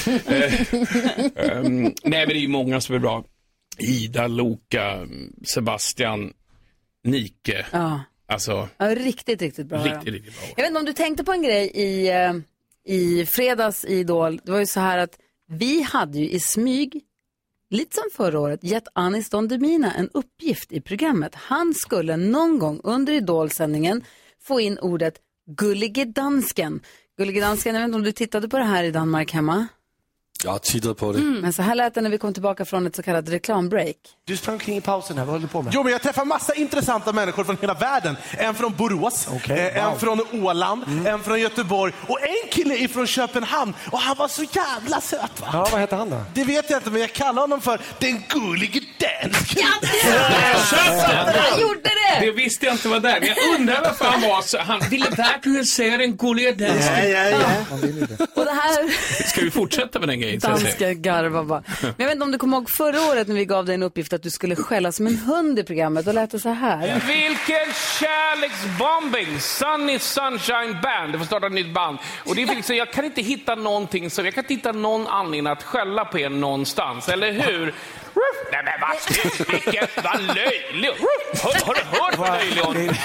Nej, men det är många som är bra. Ida, Loka, Sebastian, Nike. Ja. Alltså... Ja, riktigt bra. Riktigt bra. Jag vet inte om du tänkte på en grej i fredags i Idol. Det var ju så här att vi hade ju i smyg, lite som förra året, gett Anis Don Demina en uppgift i programmet. Han skulle någon gång under Idol-sändningen få in ordet gulligedansken. Gulligedansken, jag vet inte om du tittade på det här i Danmark hemma? Jag har tittat på det. Men så här lät det när vi kom tillbaka från ett så kallat reklambreak. Du sprang kring i pausen här, vad håller du på med? Jo, men jag träffar massa intressanta människor från hela världen. En från Borås, en från Åland, en från Göteborg och en kille ifrån Köpenhamn. Och han var så jävla söt, va? Ja, vad heter han då? Det vet jag inte, men jag kallar honom för den gullige dansken. Han gjorde det! Det visste jag inte var där. Men jag undrar varför han var så. Han ville verkligen säga den gulliga dansken. Ja. Och det här... Ska vi fortsätta med den grejen? Danska garva bara. Men jag vet inte om du kommer ihåg förra året när vi gav dig en uppgift att du skulle skälla som en hund i programmet. Då lät det så här. Vilken kärleksbombing! Sunny Sunshine Band. Det får starta ett nytt band. Och det är liksom, jag kan inte hitta någonting så jag kan inte hitta någon anledning att skälla på er någonstans, eller hur? Nej men vad löjligt! Har du hört vad löjlig hon är?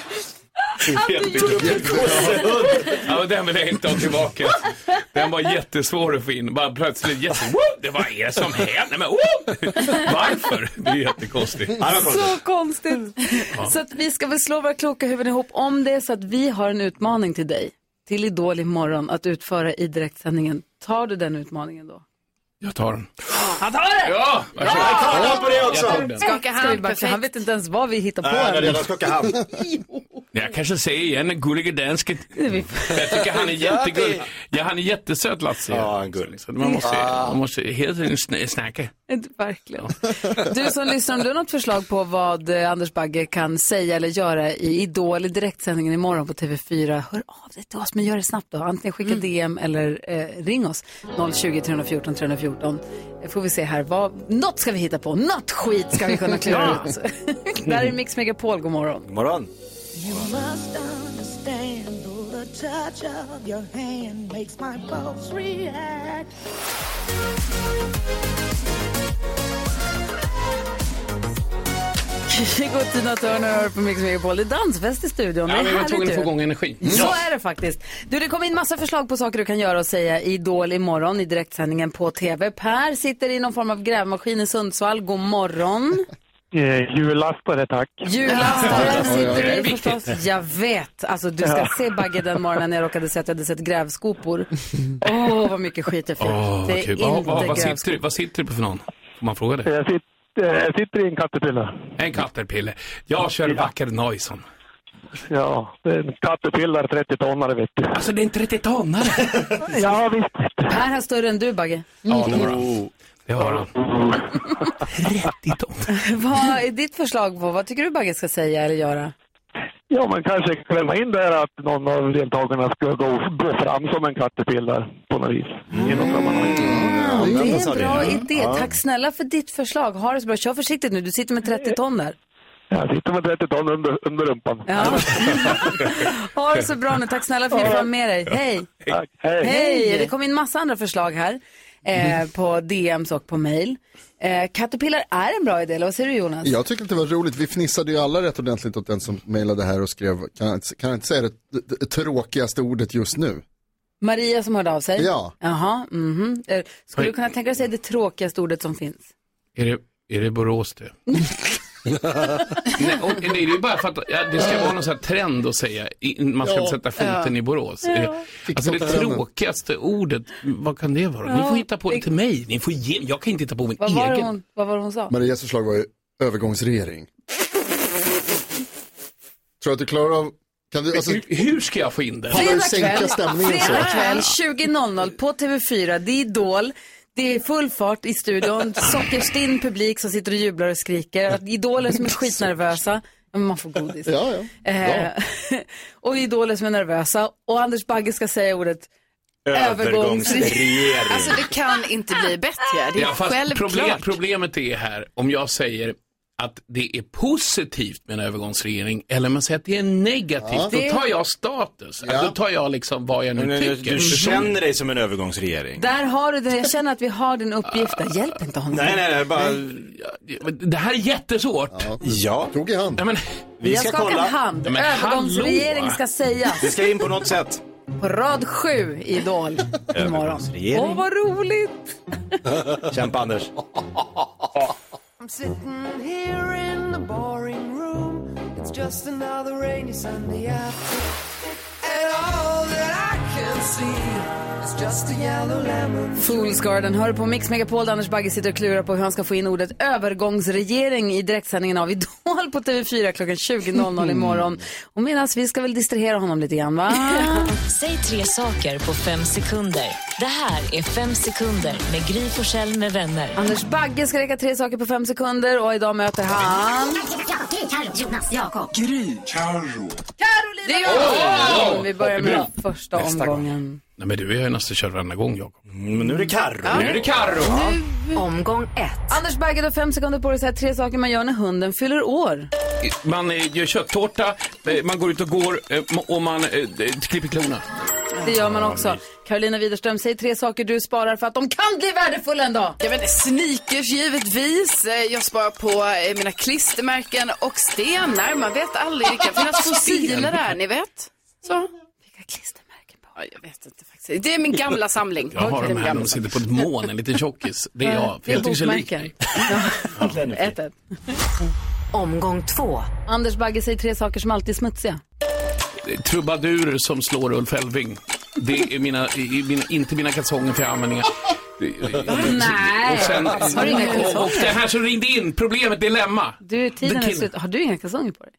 Ja, den vill jag inte ha tillbaka. Den var jättesvår att få in. Bara plötsligt det var er som hände. Men varför? Det är jättekonstigt. Så konstigt. Så att vi ska väl slå våra kloka huvuden ihop om det, så att vi har en utmaning till dig. Till Idol imorgon att utföra i direktsändningen. Tar du den utmaningen då? Jag tar den. Han tar det! Ja! Jag tar på det också. Skaka hand, han vet inte ens vad vi hittar på. Nej, redan skaka hand. Jag kanske säger igen en gullig dansken. Jag tycker han är jättegullig. Ja, han är jättesöt, Lasse. Ja, han gullig. Så man måste hela tiden snacka. Verkligen. Du som lyssnar, om du har något förslag på vad Anders Bagge kan säga eller göra i Idol i direktsändningen imorgon på TV4, hör av dig till oss, men gör det snabbt då. Antingen skicka DM eller ring oss 020 314 314. Får vi se här, något ska vi hitta på, något skit ska vi kunna klura ut. Där är Mix Megapol, god morgon. God morgon. You must understand the touch of your hand makes my pulse react. God Tina Turner på Mix Megapol. Det är dansfest i studion. Ja, vi var tvungna att få igång energi. Så är det faktiskt. Du, det kommer in massa förslag på saker du kan göra och säga i Idol imorgon i direktsändningen på TV. Per sitter i någon form av grävmaskin i Sundsvall. God morgon. Jullastare, tack. Jullastare sitter du förstås. Jag vet. Alltså, du ska se Bagge den morgonen när jag råkade säga att jag hade sett grävskopor. Vad mycket skit jag fick. Det är inte vad sitter du på för någon? Får man fråga det? Jag sitter i en Caterpillar. En Caterpillar. Jag kör vacker Neuson. Ja, det är en Caterpillar 30-tonnare, vet du. Alltså det är en 30-tonnare? Ja, visst. Per har större än du, Bagge. Ja, det har han. 30 ton. Vad är ditt förslag på? Vad tycker du Bagge ska säga eller göra? Ja, man kanske klämma in där att någon av deltagarna ska gå fram som en Caterpillar på något vis. Det är en bra idé. Tack snälla för ditt förslag. Ha det så bra. Kör försiktigt nu. Du sitter med 30 ton där. Jag sitter med 30 ton under rumpan. Ja. Ha det så bra nu. Tack snälla för att du var med dig. Hej. Tack. Hej. Hej. Det kom in massa andra förslag här. På DMs och på mail. Caterpillar är en bra idé, eller vad säger du, Jonas? Jag tycker att det var roligt. Vi fnissade ju alla rätt ordentligt åt den som mejlade här och skrev, kan jag inte säga det tråkigaste ordet just nu? Maria som hörde av sig? Ja. Jaha, skulle du kunna tänka dig att säga det tråkigaste ordet som finns? Är det Borås det? Nej, det är ju bara för att det ska vara någon sån här trend att säga man ska sätta foten i Borås. Alltså det tråkigaste ordet, vad kan det vara? Ni får hitta på det till mig. Jag kan inte hitta på min egen. Vad var det hon sa? Marias förslag var ju övergångsregering. Tror att du klarar av... Kan du, alltså, hur ska jag få in det? Fredag kväll 20.00 på TV4. Det är Idol. Det är full fart i studion, sockerstinn publik som sitter och jublar och skriker. Idoler som är skitnervösa, men man får godis. Och idoler som är nervösa. Och Anders Bagge ska säga ordet övergångsregering. Alltså det kan inte bli bättre, det är självklart. Problemet är här, om jag säger att det är positivt med en övergångsregering eller man säger att det är negativt, då tar jag status. Då tar jag liksom vad jag nu tycker. Du känner dig som en övergångsregering. Där har du det. Jag känner att vi har din uppgift. Hjälp inte honom. Nej, bara... Det här är jättesvårt. Ja. Tog i hand. Ja, men, vi ska kolla. Hand. Övergångsregering ska säga. Det ska in på något sätt. På rad 7 i Idol imorgon. Åh, vad roligt. Kämpa, Anders. I'm sitting here in the boring room. It's just another rainy Sunday afternoon. And all that I can Fool's Garden hör på Mix Megapol där Anders Bagge sitter och klurar på hur han ska få in ordet övergångsregering i direktsändningen av Idol på TV4 klockan 20.00 imorgon. Och medan vi ska väl distrahera honom lite grann, va? Säg 3 saker på 5 sekunder. Det här är 5 sekunder med Gry Forssell med vänner. Anders Bagge ska räcka 3 saker på 5 sekunder och idag möter han... Carro, Jonas, Jakob. Gry. Carolina! Vi börjar med första omgången. Nej, men du är ju nästan kört varenda gång, Jakob. Men nu är det Carro. Ja. Nu är det Carro. Omgång 1. Anders Bagge har 5 sekunder på dig att säga 3 saker man gör när hunden fyller år. Man gör köttårta, man går ut och går och man klipper klorna. Det gör man också. Carolina Widerström, säg 3 saker du sparar för att de kan bli värdefulla en dag. Jag vet, sneakers givetvis. Jag sparar på mina klistermärken och stenar. Man vet aldrig, det kan finnas fossiler där, ni vet. Så. Vilka klistermärken? Ja, jag vet inte faktiskt. Det är min gamla samling. Jag har de här, de sitter på ett mån, en liten tjockis. Det är jag, för jag tycker så lik mig. Ett. Omgång 2. Anders Bagge, säg 3 saker som alltid är smutsiga. Trubadurer som slår Ulf Elving. Det är inte mina kalsonger för användningar. Nej. Och sen, har du inga kalsonger? Och det här som ringde in, problemet, dilemma. Du, tiden är slut. Har du inga kalsonger på dig?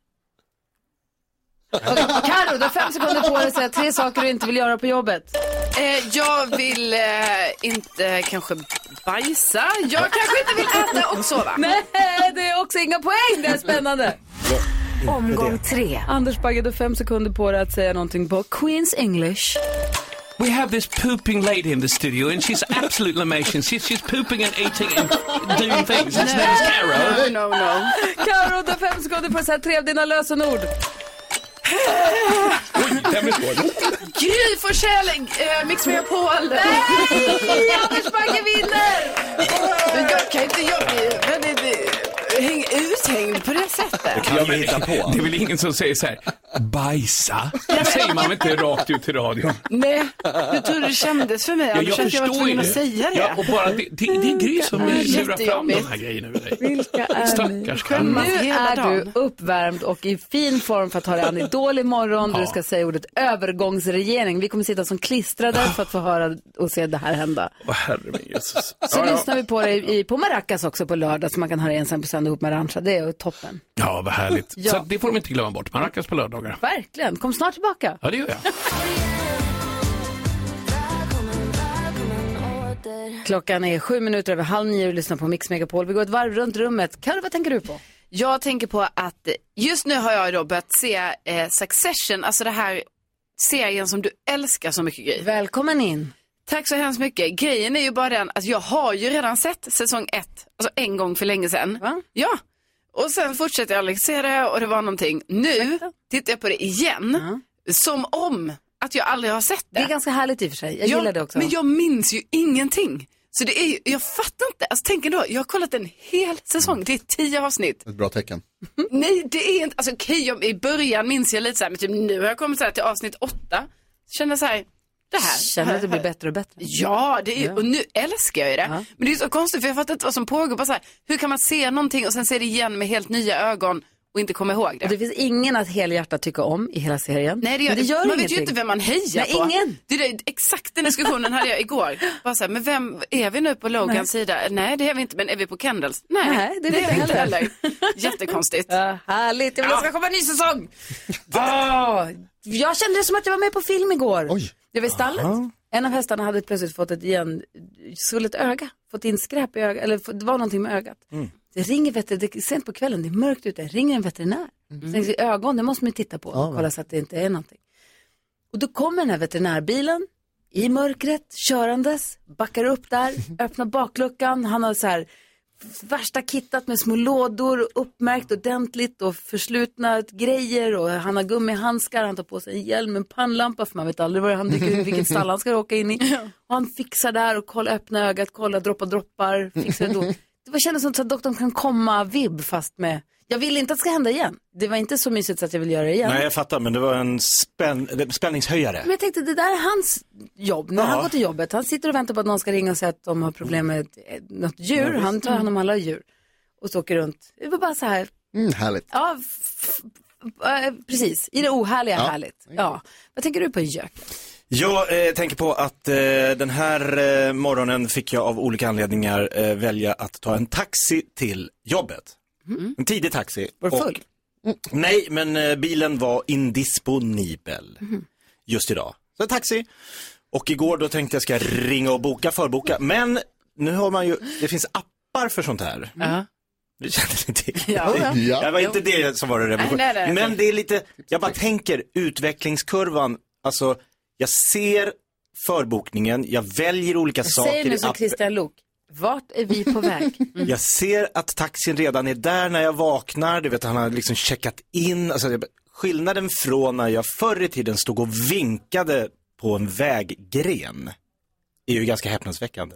Karo, du har 5 sekunder på dig att säga 3 saker du inte vill göra på jobbet. Jag vill inte kanske bajsa. Jag kanske inte vill äta och sova. Nej, det är också inga poäng. Det är spännande. Omgång 3. Anders Bagge, du har 5 sekunder på dig att säga någonting på Queen's English. We have this pooping lady in the studio and she's absolutely amazing. She's pooping and eating and doing things. His name is Caro. No. Karo, du har 5 sekunder på att säga 3 av dina lösenord. Gry Forssell, Mix Megapol. Nej, Anders Bagge vinner. Men jag kan inte uthängd på det sättet. Det är väl ingen som säger så här: bajsa. Det säger man inte rakt ut i radion. Nej, hur tror du det kändes för mig? Jag förstår, jag var tvungen att säga det. Ja, och bara det är Gry som lurar fram de här grejerna över dig. Vilka är stackars Karin. Nu är du uppvärmd och i fin form för att ta dig an Idol imorgon. Du ska säga ordet övergångsregering. Vi kommer sitta som klistrade för att få höra och se det här hända. Åh, herre min Jesus. Så lyssnar vi på dig på Maracas också på lördag, så man kan höra igen sen på söndag ihop med Arantxa. Det är ju toppen. Ja, vad härligt. Ja. Så det får de inte glömma bort. Maracas på lördagar. Verkligen. Kom snart tillbaka. Ja, det gör jag. Klockan är 7:07 och lyssnar på Mix Megapol. Vi går ett varv runt rummet. Karo, vad tänker du på? Jag tänker på att just nu har jag då börjat se Succession, alltså det här serien som du älskar så mycket, Gry. Välkommen in. Tack så hemskt mycket. Grejen är ju bara den att jag har ju redan sett säsong 1, alltså en gång för länge sedan. Va? Ja. Och sen fortsätter jag aldrig se det och det var någonting. Nu tittar jag på det igen, som om att jag aldrig har sett det. Det är ganska härligt i och för sig. Jag gillar det också. Men jag minns ju ingenting. Så det är ju, jag fattar inte. Alltså tänk ändå, jag har kollat en hel säsong. Det är 10 avsnitt. Ett bra tecken. Nej, det är inte, alltså okej, i början minns jag lite så här, men typ nu har jag kommit så här till avsnitt 8. Känner så här, det här. Känner att det blir bättre och bättre. Ja, det är, och nu älskar jag ju det. Ja. Men det är så konstigt, för jag fattar inte vad som pågår. Bara så här, hur kan man se någonting och sen se det igen med helt nya ögon och inte komma ihåg det? Och det finns ingen att helhjärta tycka om i hela serien. Nej, det gör man ingenting. vet ju inte vem man hejar på. Ingen. Det är exakt den diskussionen hade jag igår. Bara så här, men vem är vi nu på Logans sida? Nej, det är vi inte, men är vi på Kendalls? Nej, det är vi inte heller. Jättekonstigt. Ja, härligt, jag vill att det ska komma en ny säsong. Jag kände det som att jag var med på film igår. Oj. Jag var i stallet. En av hästarna hade plötsligt fått ett svullet öga. Fått in skräp i ögat. Eller det var någonting med ögat. Det ringer det är sent på kvällen, det är mörkt ute. Ringer en veterinär. Så ögon, det måste man titta på. Kolla så att det inte är någonting. Och då kommer den här veterinärbilen i mörkret, körandes, backar upp där, öppnar bakluckan. Han har så här värsta kittat med små lådor, uppmärkt ordentligt och förslutna grejer, och han har gummihandskar, han tar på sig en hjälm, en pannlampa, för man vet aldrig vad han dyker, vilket stall han ska åka in i. Och han fixar där och kollar, öppna ögat, kolla, droppar, fixar det då. Det kändes som att doktorn kan komma vibb, fast med, jag vill inte att det ska hända igen. Det var inte så mysigt så att jag vill göra det igen. Nej, jag fattar, men det var en spänningshöjare. Men jag tänkte, det där är hans jobb. När han går till jobbet, han sitter och väntar på att någon ska ringa och säga att de har problem med något djur. Han tar hand om alla djur och så åker runt. Det var bara så här. Härligt. Ja, precis. I det ohärliga härligt. Ja. Vad tänker du på, Jök? Jag tänker på att den här morgonen fick jag av olika anledningar välja att ta en taxi till jobbet. En tidig taxi. Var du full? Nej, men bilen var indisponibel just idag. Så en taxi. Och igår då tänkte jag ska ringa och förboka. Men nu har man ju, det finns appar för sånt här. Det kände ni till? Ja. Det var inte det som var det revolution. Men det är lite, jag bara tänker utvecklingskurvan. Alltså, jag ser förbokningen, jag väljer olika saker. Säg nu som Christian Lok, vart är vi på väg? Jag ser att taxin redan är där när jag vaknar. Du vet, han har liksom checkat in. Alltså, skillnaden från när jag förr i tiden stod och vinkade på en väggren är ju ganska häpnadsväckande.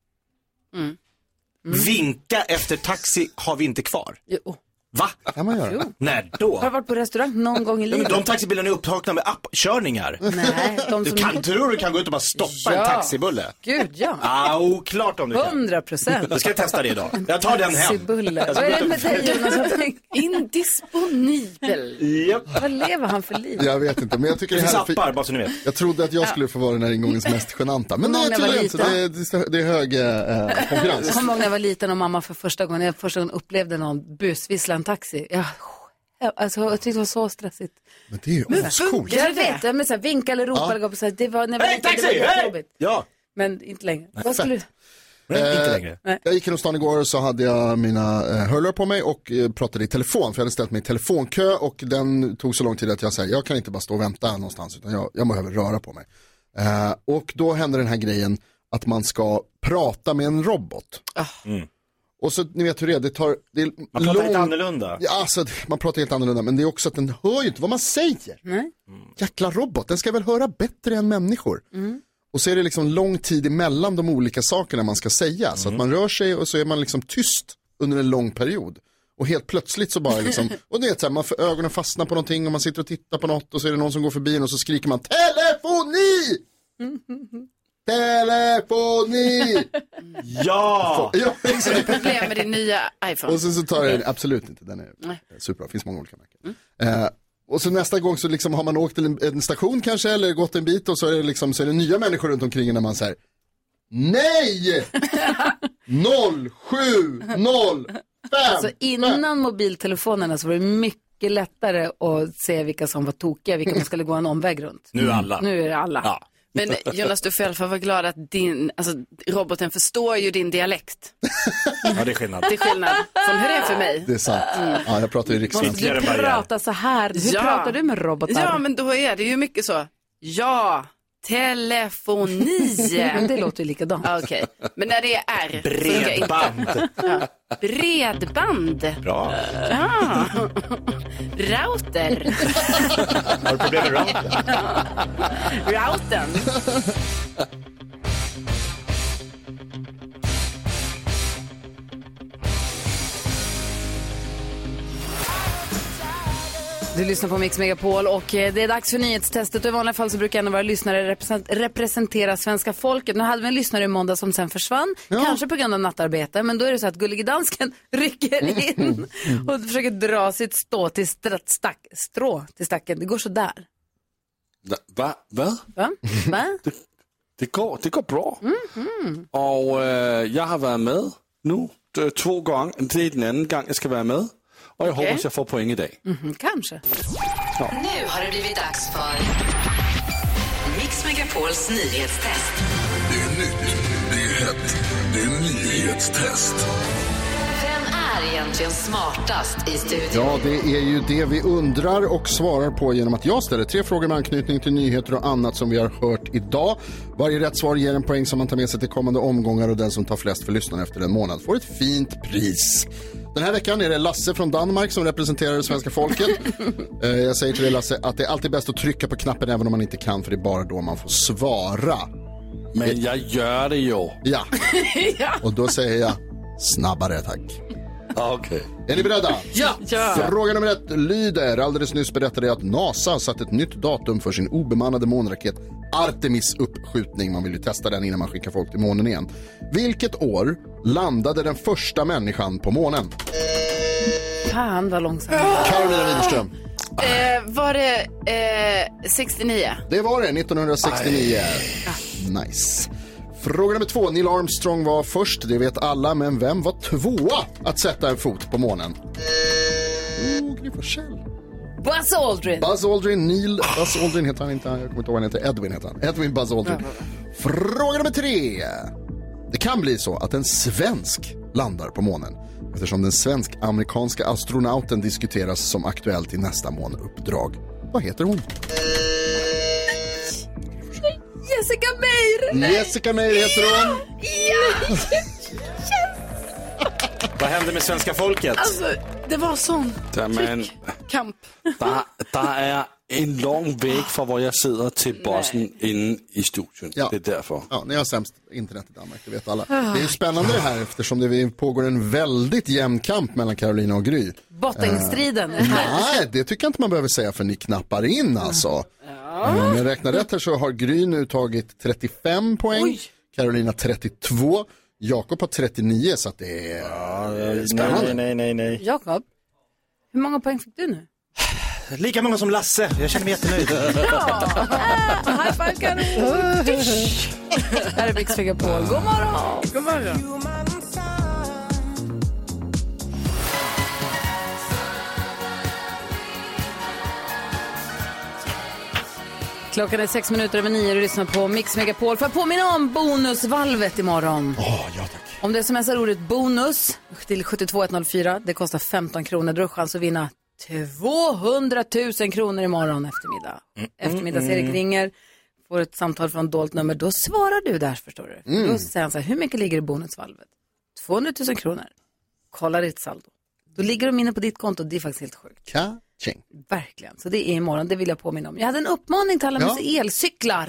Vinka efter taxi har vi inte kvar. Va? Kan man göra? När då? Har du varit på restaurang någon gång i livet? Men de taxibilarna är upptagna med appkörningar. Nej, de som... Tror du kan gå ut och bara stoppa en taxibulle? Gud, ja. Klart om du kan. 100%. Då ska jag testa det idag. Jag tar den hem. Taxibulle. Vad är det med dig, Jonas? Indisponibel. Japp. Vad lever han för liv? Jag vet inte, men jag tycker det finns appar, bara så ni vet. Jag trodde att jag skulle få vara den här ingångens mest genanta. Men det är tydligen inte. Det är hög konkurrens. Jag kommer ihåg när jag var liten och mamma för första gången upplevde någon busvissla en taxi. Alltså, jag tyckte det var så stressigt. Men det är ju ascoolt. Jag vet, men så här, vinka eller ropa eller gå på så här, det var när vi taxi, det var jobbigt. Ja. Men inte längre. Nej, vad skulle du? Inte längre. Jag gick in hos stan igår och så hade jag mina hörlurar på mig och pratade i telefon. För jag hade ställt mig i telefonkö och den tog så lång tid att jag sa jag kan inte bara stå och vänta någonstans utan jag behöver röra på mig. Och då hände den här grejen att man ska prata med en robot. Och så ni vet hur det är. Man pratar helt annorlunda. Ja, alltså, man pratar helt annorlunda. Men det är också att den hör ju inte vad man säger. Jäkla robot, den ska väl höra bättre än människor. Och så är det liksom lång tid emellan de olika sakerna man ska säga. Så att man rör sig och så är man liksom tyst under en lång period. Och helt plötsligt så bara liksom, och det är så här, man får ögonen fastnar på någonting och man sitter och tittar på något och så är det någon som går förbi och så skriker man telefoni! Telefoni! Ja! Det är problem med din nya iPhone. Och så tar jag absolut inte, den är superbra, det finns många olika märken. Och så nästa gång så liksom har man åkt till en station kanske eller gått en bit och så är det liksom så är det nya människor runt omkring när man säger nej! 0705. Alltså innan mobiltelefonerna så var det mycket lättare att se vilka som var tokiga, vilka man skulle gå en omväg runt. Nu är det alla. Ja. Men Jonas, du får i alla fall vara glad att roboten förstår ju din dialekt. Ja, det är skillnad. Det är skillnad från hur det är för mig. Det är sant. Ja, jag pratar ju riksmål. Du pratar så här. Hur pratar du med robotar? Ja, men då är det ju mycket så. Ja, telefoni. Men det låter ju likadant. Okej. Men när det är R. Bredband. Bredband. Bra. Ja. Router. Har du problem med routern? Routern. Du lyssnar på Mix Megapol och det är dags för nyhetstestet. Och i vanliga fall så brukar en av våra lyssnare representera svenska folket. Nu hade vi en lyssnare i måndag som sen försvann. Kanske på grund av nattarbete. Men då är det så att Gullige Dansken rycker in och försöker dra sitt strå till stacken. Det går så där. Va? Det går bra. Och jag har varit med nu 2 gånger. Det är den andra gången jag ska vara med. Och jag hoppas jag får poäng idag. Kanske. Ja. Nu har det blivit dags för Mix Megapols nyhetstest. Det är nytt, det är hett, det är nyhetstest. Vem är egentligen smartast i studion? Ja, det är ju det vi undrar och svarar på genom att jag ställer 3 frågor med anknytning till nyheter och annat som vi har hört idag. Varje rätt svar ger en poäng som man tar med sig till kommande omgångar och den som tar flest för lyssnarna efter en månad får ett fint pris. Den här veckan är det Lasse från Danmark som representerar det svenska folket. Jag säger till dig Lasse att det är alltid bäst att trycka på knappen även om man inte kan, för det är bara då man får svara. Men jag gör det ju. Ja. Och då säger jag snabbare tack. Okej. Är ni beredda? Ja. Fråga nummer 1 lyder: alldeles nyss berättade jag att NASA satt ett nytt datum för sin obemannade månraket Artemis-uppskjutning. Man vill ju testa den innan man skickar folk till månen igen. Vilket år landade den första människan på månen? Fan vad långsamt. Carolina Widerström. Var det 69? Det var det, 1969. Nice. Fråga nummer 2. Neil Armstrong var först, det vet alla, men vem var tvåa att sätta en fot på månen? Gry Forssell. Buzz Aldrin. Buzz Aldrin, Buzz Aldrin heter han inte, jag kommer inte ihåg vad han heter, Edwin heter han. Edwin Buzz Aldrin. Fråga nummer 3. Det kan bli så att en svensk landar på månen, eftersom den svensk-amerikanska astronauten diskuteras som aktuellt i nästa månuppdrag. Vad heter hon? Jessica Meir. Jessica Meir heter hon. Ja. Vad hände med svenska folket? Alltså, det var sån kamp. Der är en lång väg från var jag sitter till bossen inne i studion. Ja. Det är därför. Ja, ni har sämst internet i Danmark, det vet alla. Det är ju spännande det här eftersom det pågår en väldigt jämn kamp mellan Carolina och Gry. Bottenstriden. Nej, det tycker jag inte man behöver säga för ni knappar in alltså. Om jag räknar rätt här så har Gry nu tagit 35 poäng. Oj. Carolina 32. Jakob har 39 så att det är spännande. Nej. Jakob, hur många poäng fick du nu? Lika många som Lasse. Jag känner mig jättenöjd. High five, Carolina. Här är Mix Megapol. God morgon. God morgon. Klockan är 6:06 och lyssnar på Mix Megapol. Får jag påminna om bonusvalvet imorgon? Ja tack. Om det smsar ordet bonus till 72104, det kostar 15 kronor. Då har du chans att vinna 200 000 kronor imorgon eftermiddag. Eftermiddags-Erik ringer, får ett samtal från dolt nummer. Då svarar du där, förstår du. Då säger han så här, hur mycket ligger i bonusvalvet? 200 000 kronor. Kolla ditt saldo. Då ligger de inne på ditt konto, det är faktiskt helt sjukt. Ka-ching. Verkligen, så det är imorgon, det vill jag påminna om. Jag hade en uppmaning till alla med elcyklar.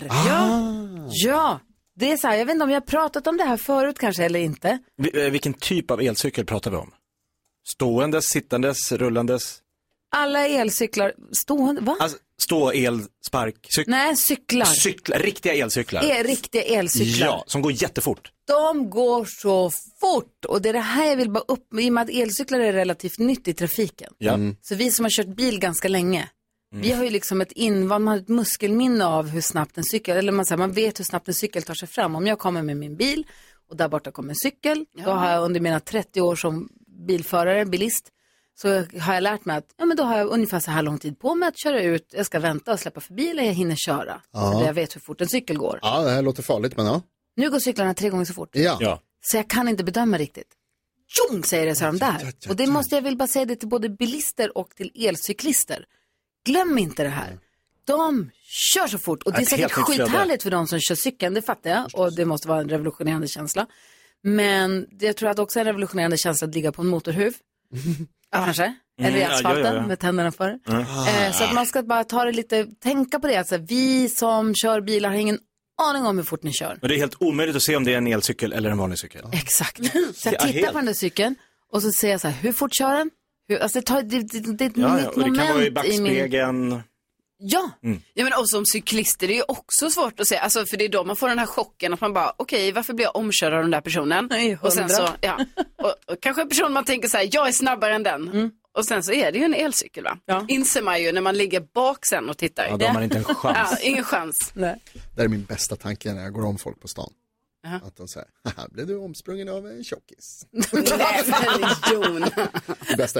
Ja, det är så här, jag vet inte om jag har pratat om det här förut kanske eller inte. Vilken typ av elcykel pratar vi om? Ståendes, sittandes, rullandes? Alla elcyklar, stående, va? Alltså, elsparkcyklar? Nej, cyklar. Riktiga elcyklar? Riktiga elcyklar. Ja, som går jättefort. De går så fort och det är det här jag vill bara upp i och med att elcyklar är relativt nytt i trafiken. Ja. Så vi som har kört bil ganska länge, vi har ju liksom ett muskelminne av hur snabbt en cykel, eller man vet hur snabbt en cykel tar sig fram. Om jag kommer med min bil och där borta kommer en cykel, då har jag under mina 30 år som bilist, så har jag lärt mig att men då har jag ungefär så här lång tid på mig att köra ut. Jag ska vänta och släppa förbi eller jag hinner köra. Så jag vet hur fort en cykel går. Ja, det här låter farligt, men ja. Nu går cyklarna 3 gånger så fort. Ja. Så jag kan inte bedöma riktigt. Tjong, säger det så de där. Och det måste jag vill bara säga det till både bilister och till elcyklister. Glöm inte det här. De kör så fort. Och det är säkert skithärligt för de som kör cykeln, det fattar jag. Och det måste vara en revolutionerande känsla. Men jag tror att också en revolutionerande känsla att ligga på en motorhuv. Kanske. Eller i asfalten med tänderna för. Så att man ska bara ta det lite, tänka på det. Alltså, vi som kör bilar har ingen aning om hur fort ni kör. Men det är helt omöjligt att se om det är en elcykel eller en vanlig cykel. Exakt. Så jag tittar på den där cykeln och så ser jag så här, hur fort kör den? Alltså det är ett moment och det kan vara i backspegeln. Ja. Ja, men också som cyklister det är ju också svårt att se. Alltså, för det är då man får den här chocken att man bara, okej, varför blir jag omkörd av den där personen? Och sen så, och kanske en person man tänker så här, jag är snabbare än den. Och sen så är det ju en elcykel, va? Ja. Inser man ju när man ligger bak sen och tittar. Ja, då har man inte en chans. Ingen chans. Nej. Det är min bästa tanke när jag går om folk på stan. Att de säger, här blev du omsprungen av en tjockis. Nej, Jon. Det bästa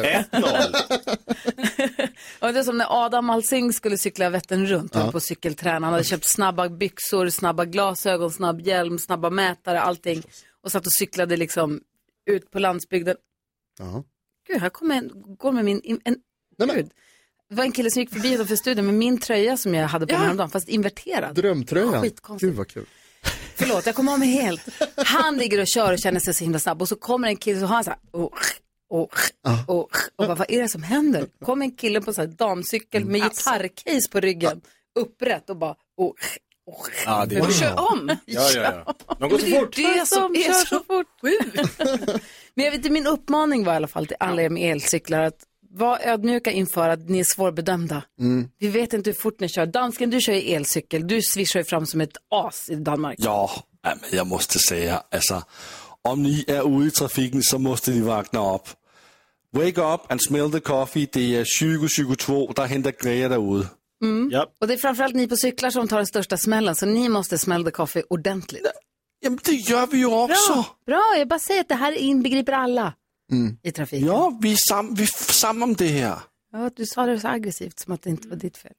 1-0. Och det är som när Adam Alsing skulle cykla Vättern runt på cykeltränaren. Han hade köpt snabba byxor, snabba glasögon, snabb hjälm, snabba mätare, allting. Och satt och cyklade liksom ut på landsbygden. Gud, här går med min... Gud. Det var en kille som gick förbi utanför studion med min tröja som jag hade på mig häromdagen, fast inverterad. Drömtröjan. Skitkonstigt. Gud vad kul. Förlåt, jag kommer av mig helt. Han ligger och kör och känner sig så himla snabb. Och så kommer en kille och har så här... Och vad är det som händer? Kommer en kille på så här damcykel med gitarrcase på ryggen. Upprätt och bara... Och kör om. Ja. De går så fort. Det som är så fort. Men jag vet inte, min uppmaning var i alla fall till alla med elcyklar att var ödmjuka inför att ni är svårbedömda. Vi vet inte hur fort ni kör. Dansken, du kör ju elcykel. Du swishar ju fram som ett as i Danmark. Ja, men jag måste säga, alltså, om ni är ute i trafiken så måste ni vakna upp. Wake up and smell the coffee. Det är 2022. Där händer grejer derude. Och det är framförallt ni på cyklar som tar den största smällen. Så ni måste smell the coffee ordentligt. Jamen, det gör vi ju också. Bra, jag bara säger att det här inbegriper alla i trafiken. Ja, vi är samma om det här. Ja, du sa det så aggressivt som att det inte var ditt fel.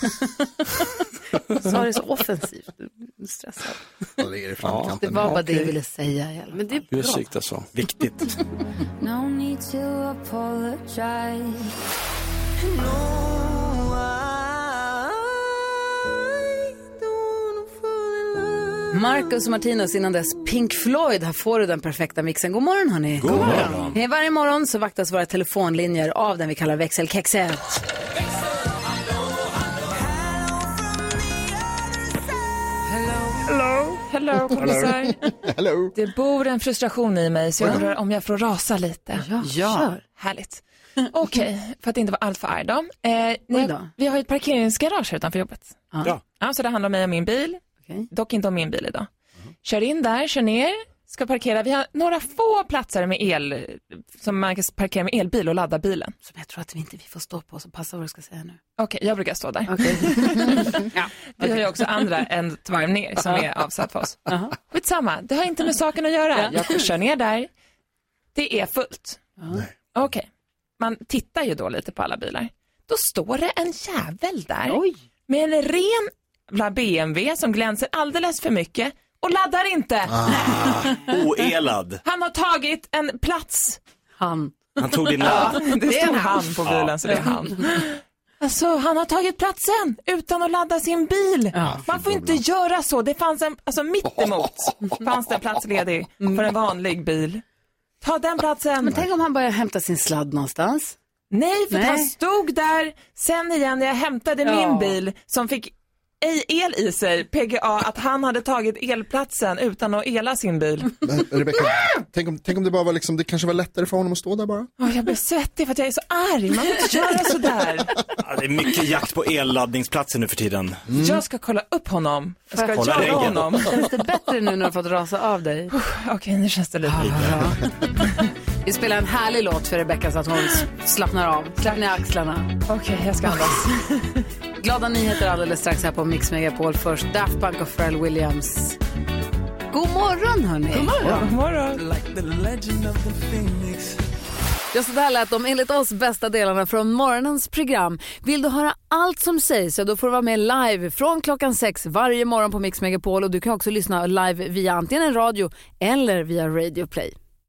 Du sa det så offensivt. Du stressad. Det var bara det jag ville säga. Men det är bra. Jag siktar så. Viktigt. No need to apologize. Marcus och Martinus, innan dess Pink Floyd. Här får du den perfekta mixen. God morgon hörni. God morgon. Varje morgon så vaktas våra telefonlinjer av den vi kallar växelkexet. Hello kompisar. Hello. Det bor en frustration i mig så jag undrar om jag får rasa lite. Ja. Härligt. Okej, för att inte vara allt för arg då. Vi har ju ett parkeringsgarage utanför jobbet. Ja, så det handlar om mig och min bil. Dock inte om min bil idag. Kör in där, kör ner, ska parkera. Vi har några få platser med el som man kan parkera med elbil och ladda bilen. Som jag tror att vi inte får stå på, så passa vad du ska säga nu. Okej, jag brukar stå där. Vi har ju också andra än ett varv ner som är avsatt för oss. Skitsamma, det har inte med saken att göra. Jag kör ner där. Det är fullt. Okej. Man tittar ju då lite på alla bilar. Då står det en jävel där med en ren BMW som glänser alldeles för mycket och laddar inte. Oelad. Han har tagit en plats. Han tog din ladd. Det är en han på bilen, så det är han. Alltså, han har tagit platsen utan att ladda sin bil. Man får inte göra så. Det fanns mitt emot fanns det en plats ledig för en vanlig bil. Ta den platsen. Men tänk om han börjar hämta sin sladd någonstans. Nej, för han stod där. Sen igen när jag hämtade min bil som fick el i sig, PGA, att han hade tagit elplatsen utan att ela sin bil. Men, Rebecca, tänk om det bara var liksom, det kanske var lättare för honom att stå där bara. Jag blir svettig för att jag är så arg. Man får inte göra så där. Det är mycket jakt på elladdningsplatser nu för tiden. Jag ska kolla upp honom. Jag ska jaga honom. Känns det bättre nu när du har fått rasa av dig? Okej, nu känns det lite bra. Vi spelar en härlig låt för Rebecca så att hon slappnar av. Släpp ner axlarna. Okej, jag ska andas. Glada nyheter alldeles strax här på Mix Megapol. Först Daft Punk och Pharrell Williams. God morgon hörni. God morgon. God morgon. Ja, så där lät de enligt oss bästa delarna från morgonens program. Vill du höra allt som sägs så då får du vara med live från klockan 6 varje morgon på Mix Megapol. Och du kan också lyssna live via antingen en radio eller via Radio Play.